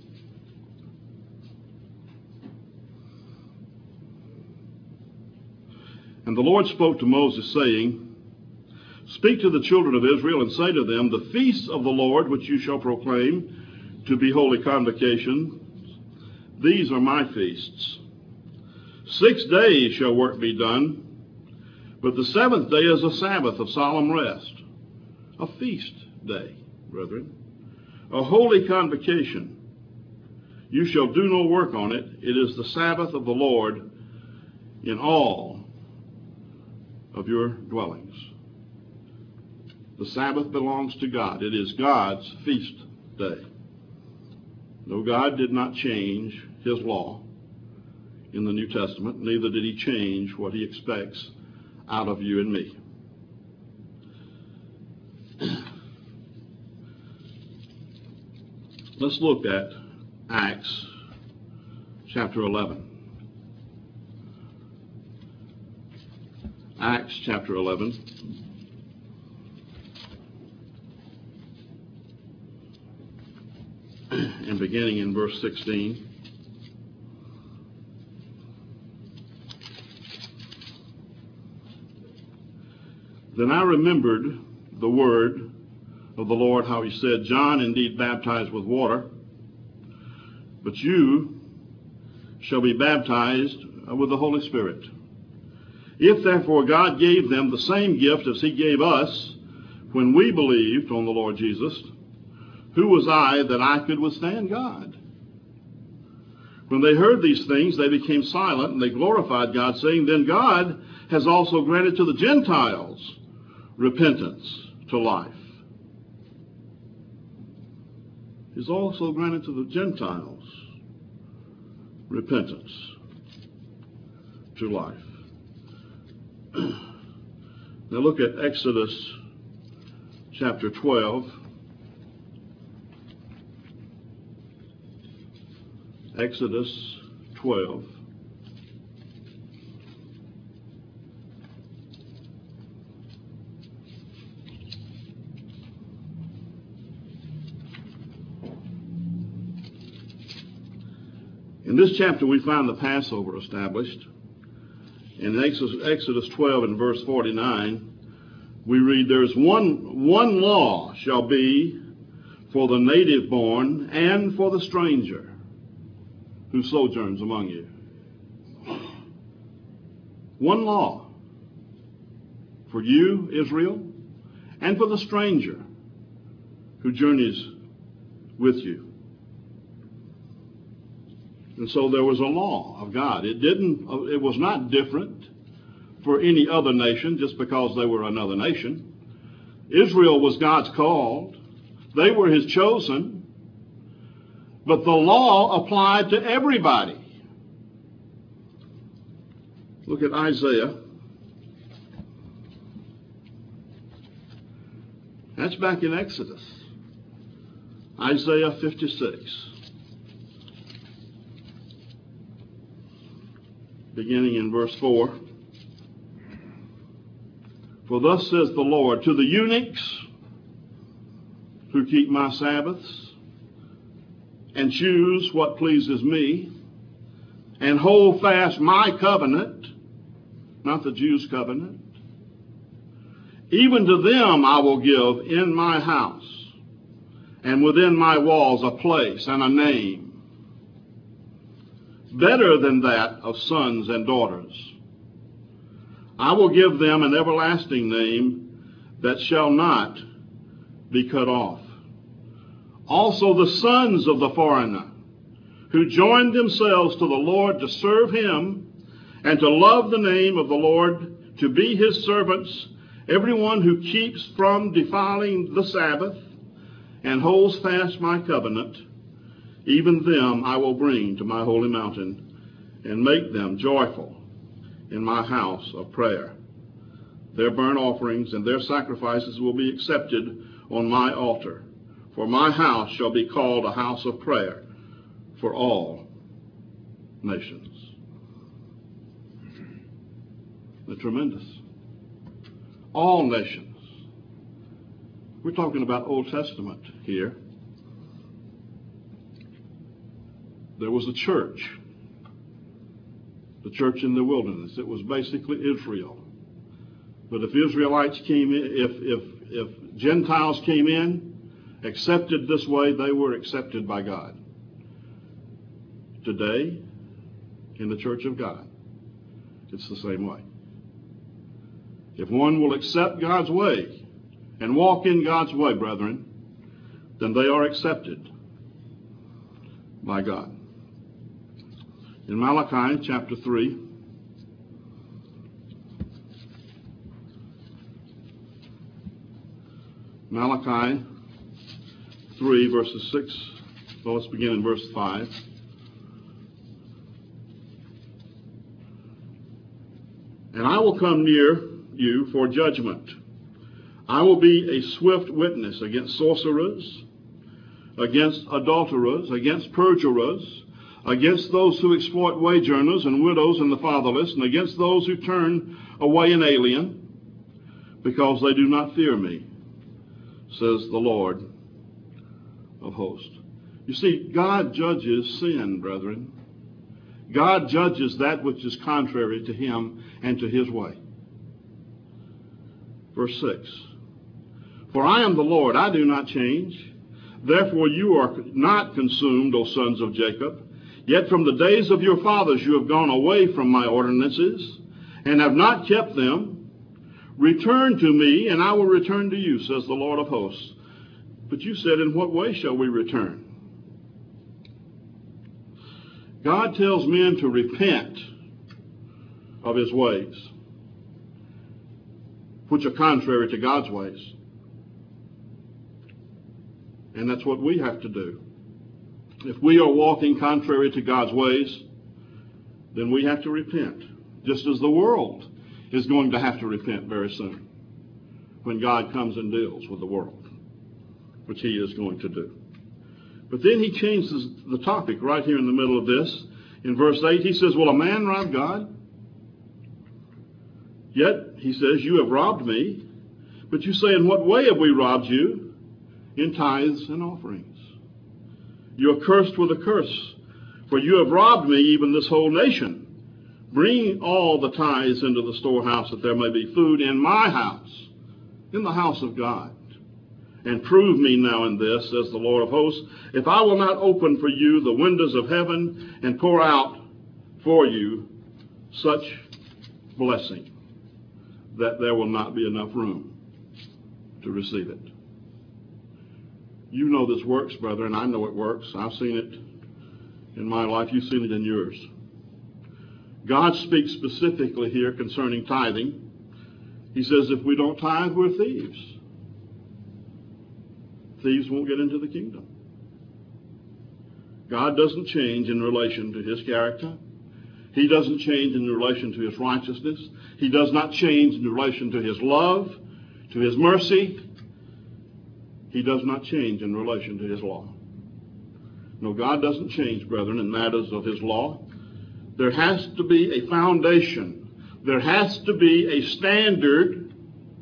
And the Lord spoke to Moses, saying, Speak to the children of Israel, and say to them, The feasts of the Lord, which you shall proclaim to be holy convocations, these are my feasts. Six days shall work be done, but the seventh day is a Sabbath of solemn rest, a feast day, brethren, a holy convocation. You shall do no work on it. It is the Sabbath of the Lord in all of your dwellings. The Sabbath belongs to God. It is God's feast day. No, God did not change his law in the New Testament, neither did he change what he expects out of you and me. Let's look at Acts chapter eleven. Acts chapter eleven. And beginning in verse sixteen. Then I remembered the word of the Lord, how he said, John indeed baptized with water, but you shall be baptized with the Holy Spirit. If therefore God gave them the same gift as he gave us when we believed on the Lord Jesus, who was I that I could withstand God? When they heard these things, they became silent, and they glorified God, saying, Then God has also granted to the Gentiles repentance to life. He's also granted to the Gentiles repentance to life. Now look at Exodus chapter twelve. Exodus twelve. In this chapter we find the Passover established. In Exodus twelve and verse forty-nine, we read, There's one, one law shall be for the native born and for the stranger who sojourns among you. One law for you, Israel, and for the stranger who journeys with you. And so there was a law of God. It didn't, it was not different for any other nation just because they were another nation. Israel was God's called. They were his chosen. But the law applied to everybody. Look at Isaiah. That's back in Exodus. Isaiah fifty-six. Beginning in verse four. For thus says the Lord, to the eunuchs who keep my Sabbaths and choose what pleases me and hold fast my covenant, not the Jews' covenant, even to them I will give in my house and within my walls a place and a name better than that of sons and daughters. I will give them an everlasting name that shall not be cut off. Also the sons of the foreigner who joined themselves to the Lord to serve him and to love the name of the Lord, to be his servants, everyone who keeps from defiling the Sabbath and holds fast my covenant, even them I will bring to my holy mountain and make them joyful in my house of prayer. Their burnt offerings and their sacrifices will be accepted on my altar. For my house shall be called a house of prayer for all nations. They're tremendous. All nations. We're talking about Old Testament here. there was a church, the church in the wilderness. It was basically Israel. But if Israelites came in, if, if, if Gentiles came in, accepted this way, they were accepted by God. Today, in the church of God, it's the same way. If one will accept God's way and walk in God's way, brethren, then they are accepted by God. In Malachi chapter three, Malachi three, verses six, well, let's begin in verse five. And I will come near you for judgment. I will be a swift witness against sorcerers, against adulterers, against perjurers, against those who exploit wage earners and widows and the fatherless, and against those who turn away an alien, because they do not fear me, says the Lord of hosts. You see, God judges sin, brethren. God judges that which is contrary to him and to his way. Verse six. For I am the Lord, I do not change. Therefore you are not consumed, O sons of Jacob. Yet from the days of your fathers you have gone away from my ordinances, and have not kept them. Return to me, and I will return to you, says the Lord of hosts. But you said, in what way shall we return? God tells men to repent of his ways, which are contrary to God's ways. And that's what we have to do. If we are walking contrary to God's ways, then we have to repent, just as the world is going to have to repent very soon when God comes and deals with the world, which he is going to do. But then he changes the topic right here in the middle of this. In verse eight, he says, will a man rob God? Yet, he says, you have robbed me. But you say, in what way have we robbed you? In tithes and offerings. You are cursed with a curse, for you have robbed me, even this whole nation. Bring all the tithes into the storehouse, that there may be food in my house, in the house of God. And prove me now in this, says the Lord of hosts, if I will not open for you the windows of heaven and pour out for you such blessing that there will not be enough room to receive it. You know this works, brother, and I know it works. I've seen it in my life. You've seen it in yours. God speaks specifically here concerning tithing. He says if we don't tithe, we're thieves. Thieves won't get into the kingdom. God doesn't change in relation to his character. He doesn't change in relation to his righteousness. He does not change in relation to his love, to his mercy. He does not change in relation to his law. No, God doesn't change, brethren, in matters of his law. There has to be a foundation. There has to be a standard.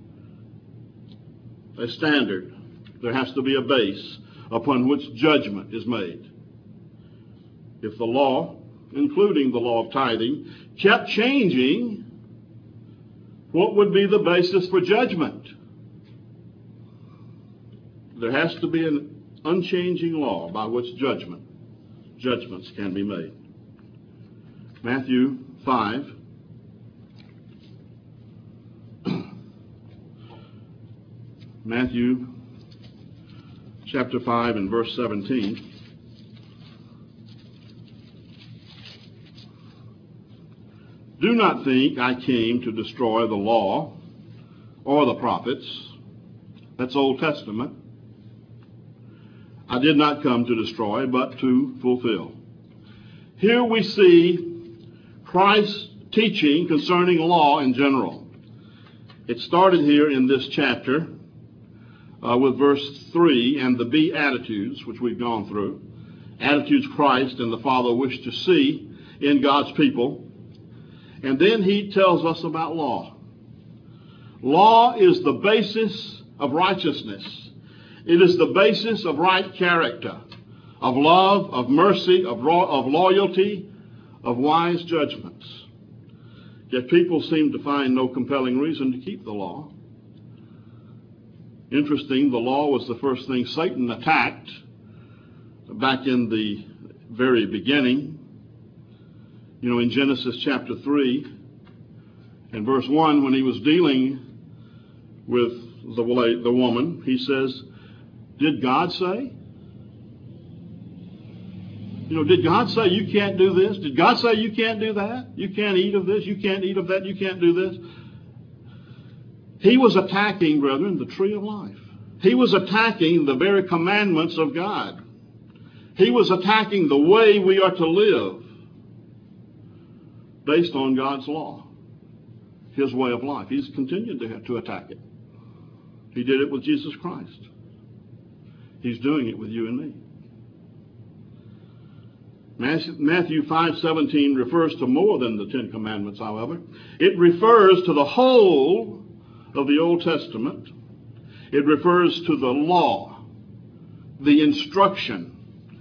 A standard. There has to be a base upon which judgment is made. If the law, including the law of tithing, kept changing, what would be the basis for judgment? There has to be an unchanging law by which judgment, judgments can be made. Matthew five. Matthew chapter five and verse seventeen. Do not think I came to destroy the law or the prophets. That's Old Testament. I did not come to destroy, but to fulfill. Here we see Christ's teaching concerning law in general. It started here in this chapter uh, with verse three and the Beatitudes, which we've gone through. Attitudes Christ and the Father wish to see in God's people. And then he tells us about law. Law is the basis of righteousness. It is the basis of right character. of love, of mercy, of, ro- of loyalty, of wise judgments. Yet people seem to find no compelling reason to keep the law. Interesting, the law was the first thing Satan attacked back in the very beginning. You know, in Genesis chapter three and verse one, when he was dealing with the, the woman, he says, did God say? You know, did God say you can't do this? Did God say you can't do that? You can't eat of this, you can't eat of that, you can't do this? He was attacking, brethren, the tree of life. He was attacking the very commandments of God. He was attacking the way we are to live based on God's law, his way of life. He's continued to, to attack it. He did it with Jesus Christ. He's doing it with you and me. Matthew five seventeen refers to more than the Ten Commandments, however. It refers to the whole of the Old Testament. It refers to the law, the instruction.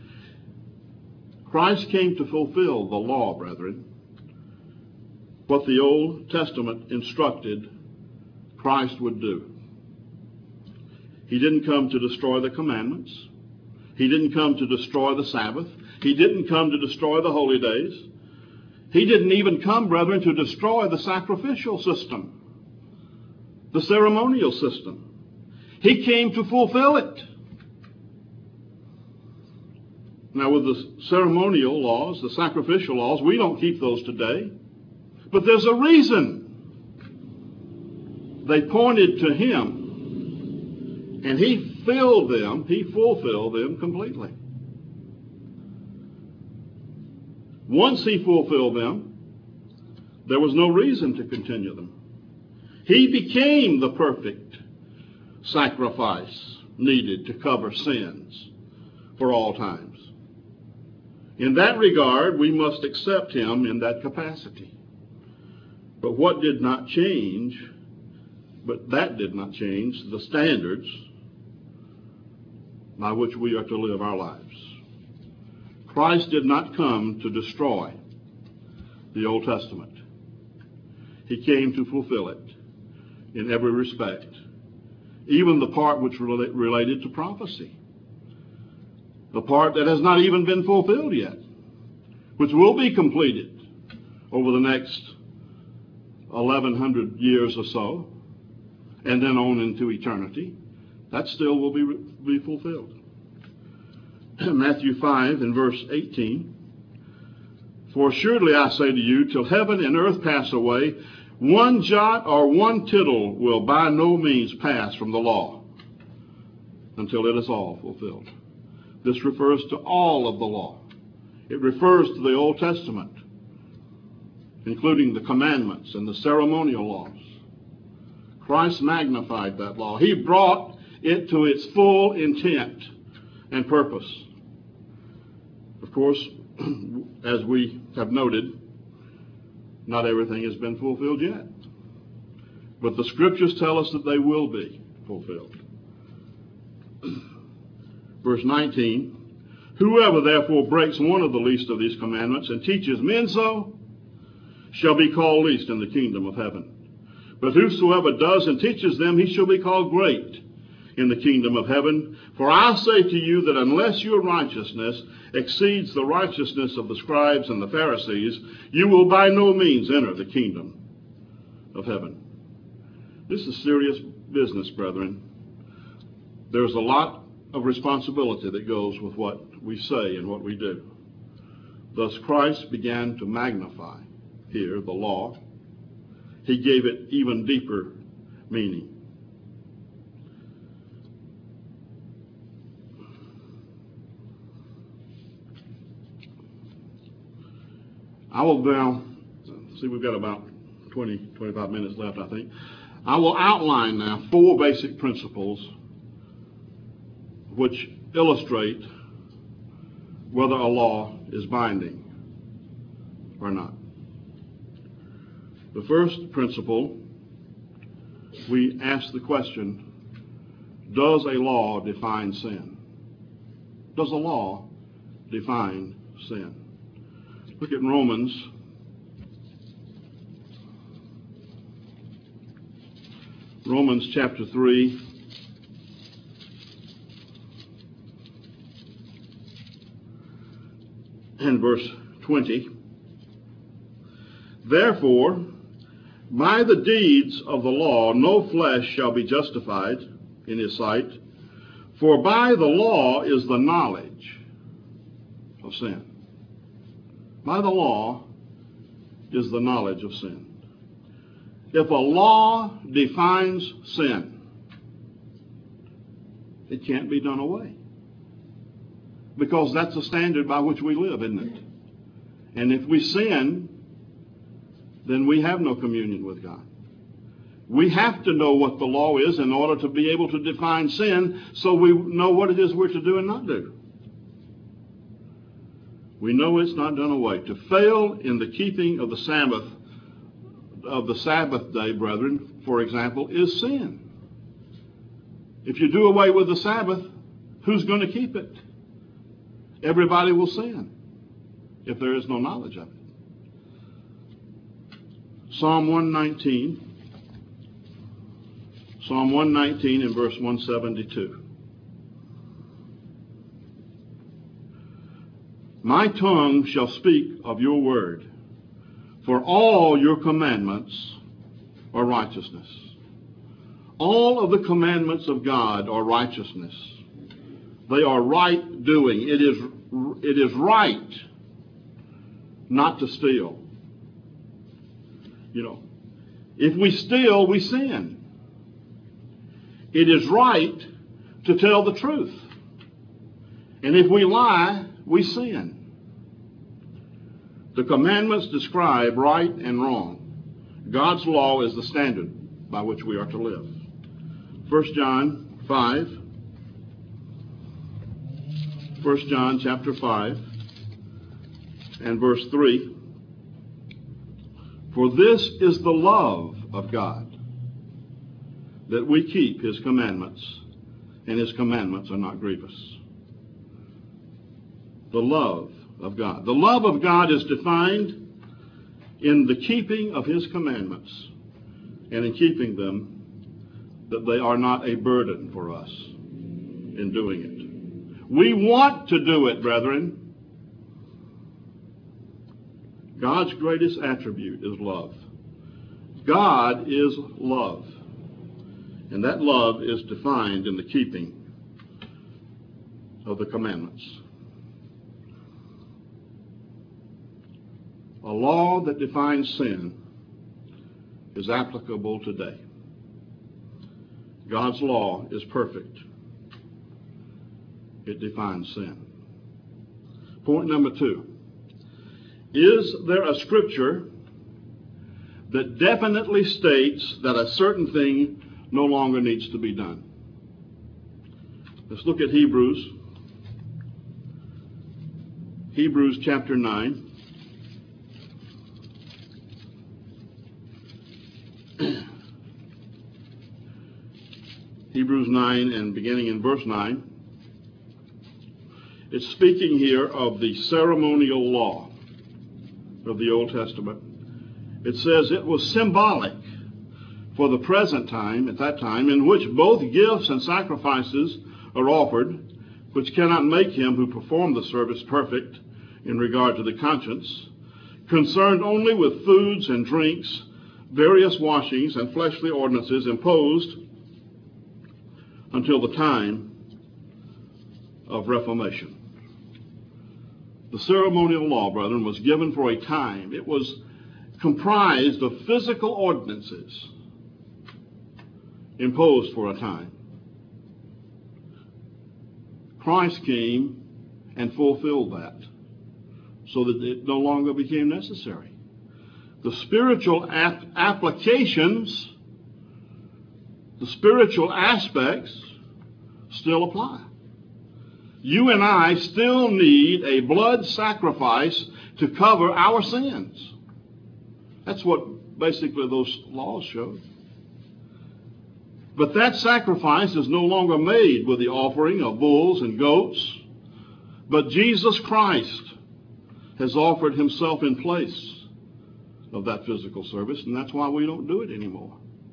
Christ came to fulfill the law, brethren. What the Old Testament instructed Christ would do. He didn't come to destroy the commandments. He didn't come to destroy the Sabbath. He didn't come to destroy the holy days. He didn't even come, brethren, to destroy the sacrificial system, the ceremonial system. He came to fulfill it. Now, with the ceremonial laws, the sacrificial laws, we don't keep those today. But there's a reason. They pointed to him, and he filled them, he fulfilled them completely. Once he fulfilled them, there was no reason to continue them. He became the perfect sacrifice needed to cover sins for all times. In that regard, we must accept him in that capacity. But what did not change, but that did not change the standards by which we are to live our lives. Christ did not come to destroy the Old Testament. He came to fulfill it in every respect, even the part which related to prophecy, the part that has not even been fulfilled yet, which will be completed over the next eleven hundred years or so, and then on into eternity. That still will be, be fulfilled. Matthew five and verse eighteen. For assuredly I say to you, till heaven and earth pass away, one jot or one tittle will by no means pass from the law until it is all fulfilled. This refers to all of the law. It refers to the Old Testament, including the commandments and the ceremonial laws. Christ magnified that law. He brought it to its full intent and purpose. Of course, as we have noted, not everything has been fulfilled yet. But the scriptures tell us that they will be fulfilled. Verse nineteen, whoever therefore breaks one of the least of these commandments and teaches men so, shall be called least in the kingdom of heaven. But whosoever does and teaches them, he shall be called great in the kingdom of heaven. For I say to you that unless your righteousness exceeds the righteousness of the scribes and the Pharisees, you will by no means enter the kingdom of heaven. This is serious business, brethren. There's a lot of responsibility that goes with what we say and what we do. Thus Christ began to magnify here the law. He gave it even deeper meaning. I will now, see we've got about twenty, twenty-five minutes left, I think. I will outline now four basic principles which illustrate whether a law is binding or not. The first principle, we ask the question, does a law define sin? Does a law define sin. Look at Romans Romans chapter three. And verse twenty. Therefore, by the deeds of the law, no flesh shall be justified in his sight, for by the law is the knowledge of sin. By the law is the knowledge of sin. If a law defines sin, it can't be done away. Because that's the standard by which we live, isn't it? And if we sin, then we have no communion with God. We have to know what the law is in order to be able to define sin, so we know what it is we're to do and not do. We know it's not done away. To fail in the keeping of the Sabbath, of the Sabbath day, brethren, for example, is sin. If you do away with the Sabbath, who's going to keep it? Everybody will sin if there is no knowledge of it. Psalm one nineteen. Psalm one nineteen and verse one seventy-two. My tongue shall speak of your word, for all your commandments are righteousness. All of the commandments of God are righteousness. They are right doing. It is, it is right not to steal. You know, if we steal, we sin. It is right to tell the truth. And if we lie, we sin. The commandments describe right and wrong. God's law is the standard by which we are to live. First John five. First John chapter five and verse three. For this is the love of God, that we keep his commandments, and his commandments are not grievous. The love of God. The love of God is defined in the keeping of his commandments, and in keeping them, that they are not a burden for us in doing it. We want to do it, brethren. God's greatest attribute is love. God is love. And that love is defined in the keeping of the commandments. A law that defines sin is applicable today. God's law is perfect. It defines sin. Point number two. Is there a scripture that definitely states that a certain thing no longer needs to be done? Let's look at Hebrews. Hebrews chapter nine. Hebrews nine and beginning in verse nine. It's speaking here of the ceremonial law of the Old Testament. It says it was symbolic for the present time, at that time, in which both gifts and sacrifices are offered, which cannot make him who performed the service perfect in regard to the conscience, concerned only with foods and drinks, various washings and fleshly ordinances imposed until the time of Reformation. The ceremonial law, brethren, was given for a time. It was comprised of physical ordinances imposed for a time. Christ came and fulfilled that so that it no longer became necessary. The spiritual ap- applications, the spiritual aspects still apply. You and I still need a blood sacrifice to cover our sins. That's what basically those laws show. But that sacrifice is no longer made with the offering of bulls and goats. But Jesus Christ has offered himself in place of that physical service, and that's why we don't do it anymore.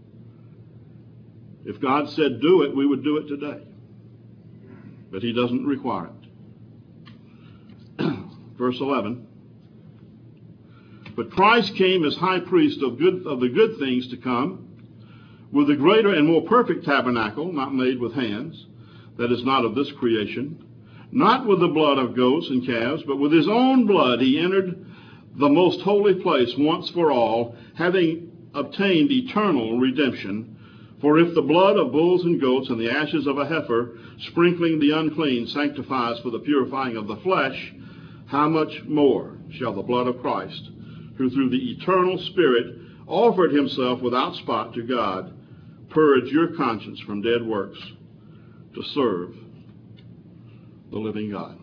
If God said do it, we would do it today. But he doesn't require it. Verse eleven. But Christ came as high priest of good of the good things to come, with a greater and more perfect tabernacle, not made with hands, that is not of this creation, not with the blood of goats and calves, but with his own blood he entered the most holy place once for all, having obtained eternal redemption. For if the blood of bulls and goats and the ashes of a heifer, sprinkling the unclean, sanctifies for the purifying of the flesh, how much more shall the blood of Christ, who through the eternal Spirit offered himself without spot to God, purge your conscience from dead works to serve the living God.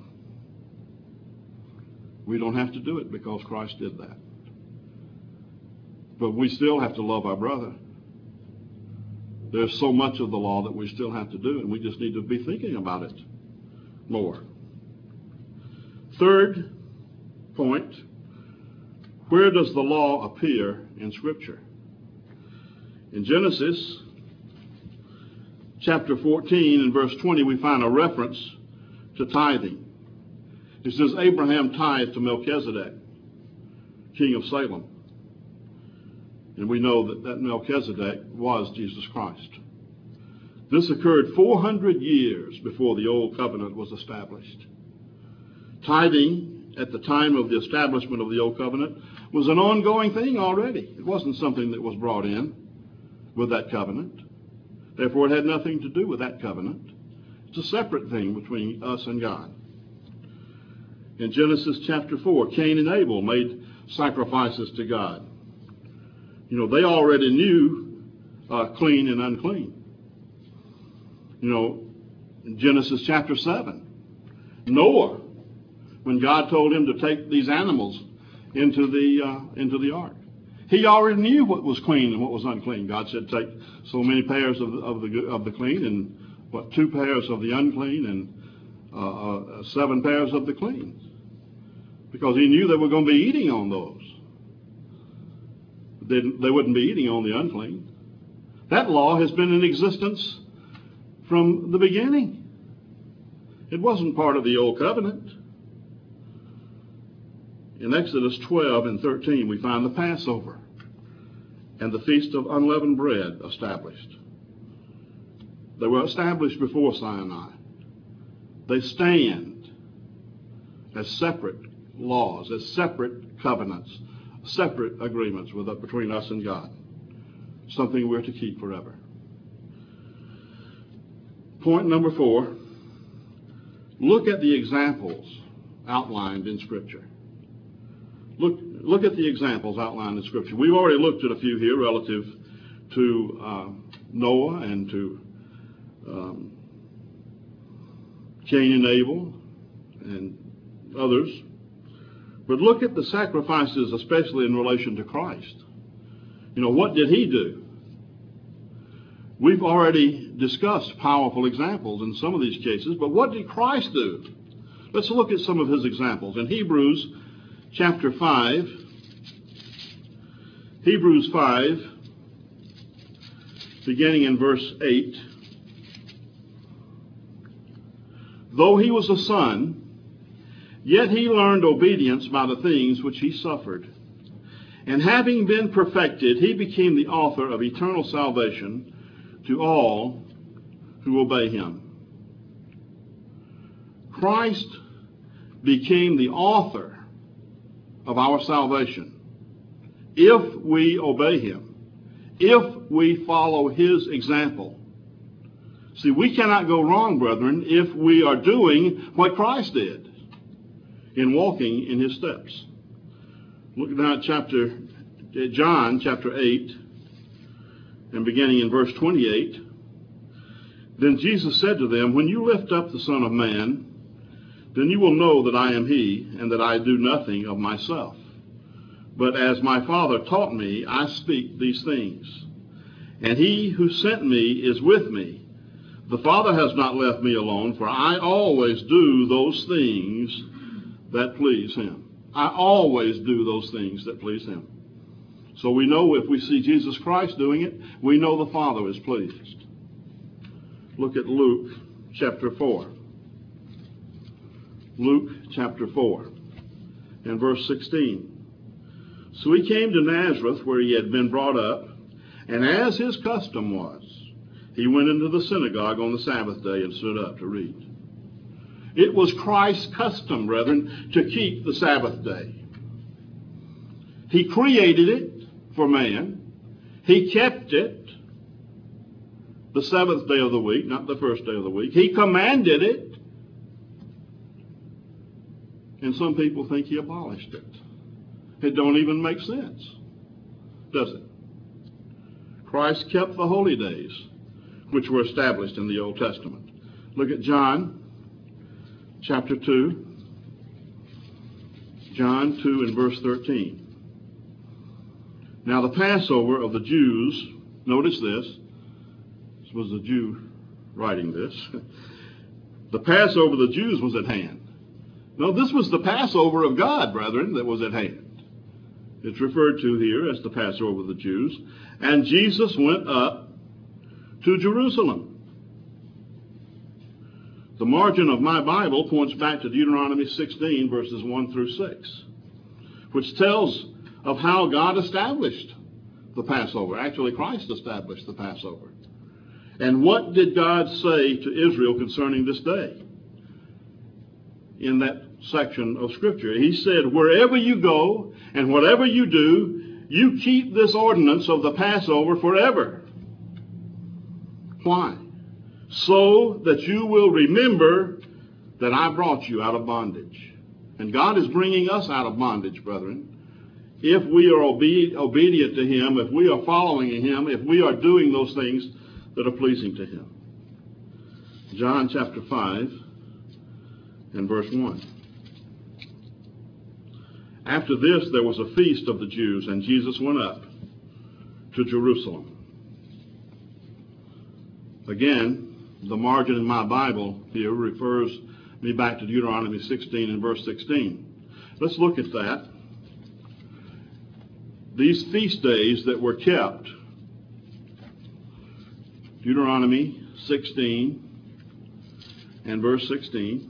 We don't have to do it because Christ did that. But we still have to love our brother. There's so much of the law that we still have to do, and we just need to be thinking about it more. Third point, where does the law appear in Scripture? In Genesis chapter fourteen and verse twenty, we find a reference to tithing. It says, Abraham tithed to Melchizedek, king of Salem. And we know that that Melchizedek was Jesus Christ. This occurred four hundred years before the Old Covenant was established. Tithing, at the time of the establishment of the Old Covenant, was an ongoing thing already. It wasn't something that was brought in with that covenant. Therefore, it had nothing to do with that covenant. It's a separate thing between us and God. In Genesis chapter four, Cain and Abel made sacrifices to God. You know, they already knew uh, clean and unclean. You know, in Genesis chapter seven, Noah, when God told him to take these animals into the uh, into the ark, he already knew what was clean and what was unclean. God said, take so many pairs of the of the, of the clean and what two pairs of the unclean and uh, uh, seven pairs of the clean, because he knew they were going to be eating on those. They, they wouldn't be eating on the unclean. That law has been in existence from the beginning. It wasn't part of the Old Covenant. In Exodus twelve and thirteen, we find the Passover and the Feast of Unleavened Bread established. They were established before Sinai. They stand as separate laws, as separate covenants, separate agreements with, between us and God. Something we're to keep forever. Point number four, look at the examples outlined in Scripture. Look, look at the examples outlined in Scripture. We've already looked at a few here relative to uh, Noah and to um, Cain and Abel and others. But look at the sacrifices, especially in relation to Christ. You know, what did he do? We've already discussed powerful examples in some of these cases, but what did Christ do? Let's look at some of his examples. In Hebrews chapter five, Hebrews five, beginning in verse eight, though he was a son, yet he learned obedience by the things which he suffered. And having been perfected, he became the author of eternal salvation to all who obey him. Christ became the author of our salvation if we obey him, if we follow his example. See, we cannot go wrong, brethren, if we are doing what Christ did in walking in his steps. Look now at chapter, John chapter eight, and beginning in verse twenty-eight. Then Jesus said to them, when you lift up the Son of Man, then you will know that I am he, and that I do nothing of myself. But as my Father taught me, I speak these things. And he who sent me is with me. The Father has not left me alone, for I always do those things that please him. I always do those things that please him. So we know if we see Jesus Christ doing it, we know the Father is pleased. Look at Luke chapter four. Luke chapter four and verse sixteen. So he came to Nazareth, where he had been brought up, and as his custom was, he went into the synagogue on the Sabbath day and stood up to read. It was Christ's custom, brethren, to keep the Sabbath day. He created it for man. He kept it the seventh day of the week, not the first day of the week. He commanded it. And some people think he abolished it. It don't even make sense, does it? Christ kept the holy days, which were established in the Old Testament. Look at John chapter two. John two and verse thirteen. Now the Passover of the Jews, notice this. This was a Jew writing this. The Passover of the Jews was at hand. No, this was the Passover of God, brethren, that was at hand. It's referred to here as the Passover of the Jews. And Jesus went up to Jerusalem. The margin of my Bible points back to Deuteronomy sixteen, verses one through six, which tells of how God established the Passover. Actually, Christ established the Passover. And what did God say to Israel concerning this day? In that section of Scripture, he said, wherever you go and whatever you do, you keep this ordinance of the Passover forever. Why? So that you will remember that I brought you out of bondage. And God is bringing us out of bondage, brethren. If we are obe- obedient to him, if we are following him, if we are doing those things that are pleasing to him. John chapter five and verse one. After this there was a feast of the Jews, and Jesus went up to Jerusalem. Again, the margin in my Bible here refers me back to Deuteronomy sixteen and verse sixteen. Let's look at that. These feast days that were kept, Deuteronomy sixteen and verse sixteen.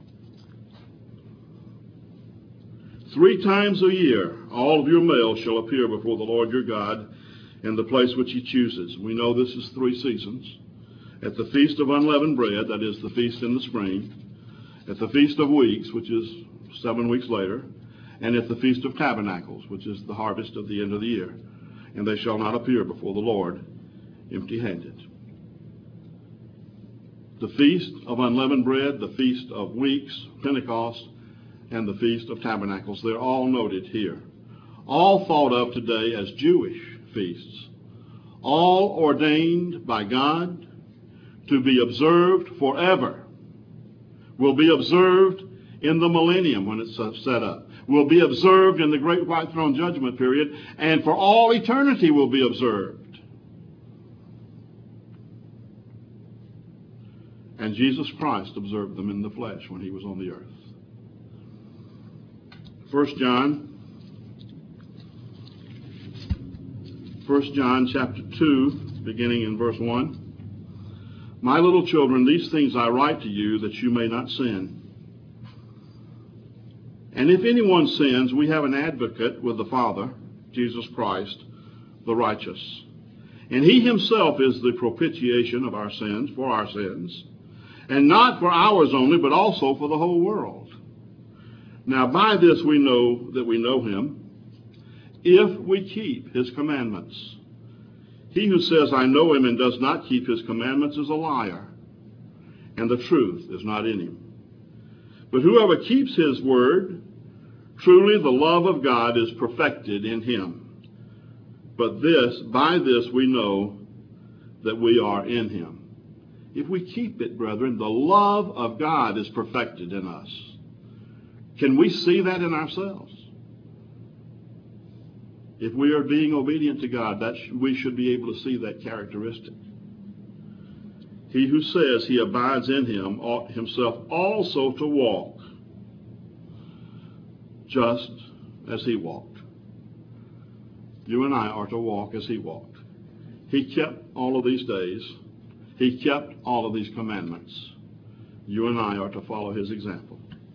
Three times a year, all of your males shall appear before the Lord your God in the place which he chooses. We know this is three seasons. At the Feast of Unleavened Bread, that is the feast in the spring. At the Feast of Weeks, which is seven weeks later. And at the Feast of Tabernacles, which is the harvest of the end of the year. And they shall not appear before the Lord empty-handed. The Feast of Unleavened Bread, the Feast of Weeks, Pentecost, and the Feast of Tabernacles, they're all noted here. All thought of today as Jewish feasts. All ordained by God to be observed forever. Will be observed in the millennium when it's set up. Will be observed in the great white throne judgment period, and for all eternity will be observed. And Jesus Christ observed them in the flesh when he was on the earth. First John, First John chapter two, beginning in verse one. My little children, these things I write to you that you may not sin. And if anyone sins, we have an advocate with the Father, Jesus Christ, the righteous. And he himself is the propitiation of our sins, for our sins, and not for ours only, but also for the whole world. Now by this we know that we know him, if we keep his commandments. He who says, I know him, and does not keep his commandments is a liar, and the truth is not in him. But whoever keeps his word, truly the love of God is perfected in him. But this, by this we know that we are in him. If we keep it, brethren, the love of God is perfected in us. Can we see that in ourselves? If we are being obedient to God, that sh- we should be able to see that characteristic. he who says he abides in him ought himself also to walk just as he walked. You and I are to walk as he walked. He kept all of these days. He kept all of these commandments. You and I are to follow his example.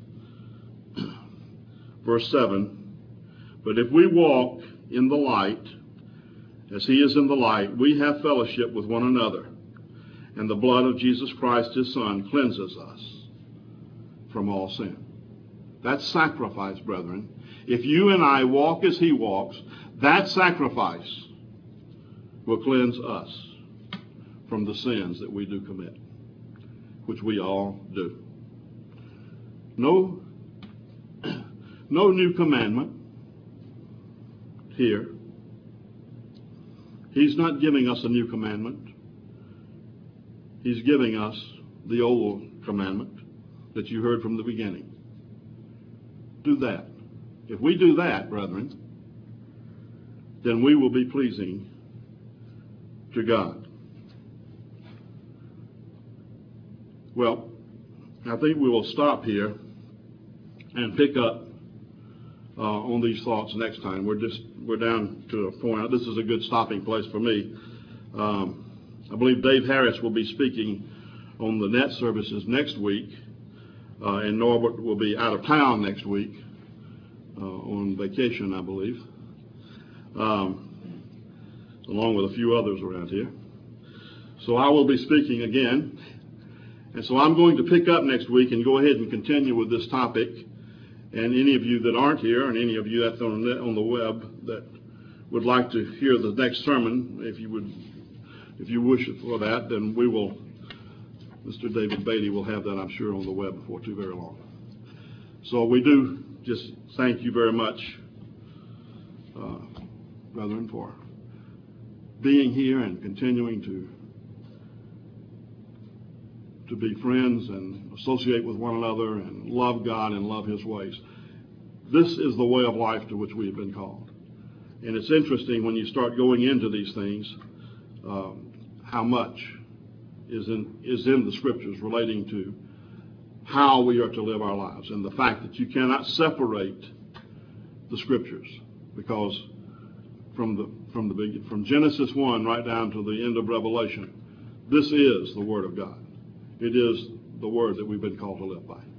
Verse seven, but if we walk in the light, as he is in the light, we have fellowship with one another, and the blood of Jesus Christ, his Son, cleanses us from all sin. That's sacrifice, brethren. If you and I walk as he walks, that sacrifice will cleanse us from the sins that we do commit, which we all do. No, no new commandment here. He's not giving us a new commandment. He's giving us the old commandment that you heard from the beginning. Do that. If we do that, brethren, then we will be pleasing to God. Well, I think we will stop here and pick up uh, on these thoughts next time. We're just we're down to a point. This is a good stopping place for me. Um, I believe Dave Harris will be speaking on the net services next week, uh, and Norbert will be out of town next week uh, on vacation, I believe, um, along with a few others around here. So I will be speaking again. And so I'm going to pick up next week and go ahead and continue with this topic. And any of you that aren't here, and any of you that's on the, on the web that would like to hear the next sermon, if you would, if you wish for that, then we will, Mister David Beatty will have that, I'm sure, on the web before too very long. So we do just thank you very much, uh, brethren, for being here and continuing to to be friends and associate with one another and love God and love his ways. This is the way of life to which we have been called. And it's interesting when you start going into these things, um, how much is in, is in the scriptures relating to how we are to live our lives, and the fact that you cannot separate the scriptures, because from the from the from Genesis one right down to the end of Revelation, this is the Word of God. It is the word that we've been called to live by.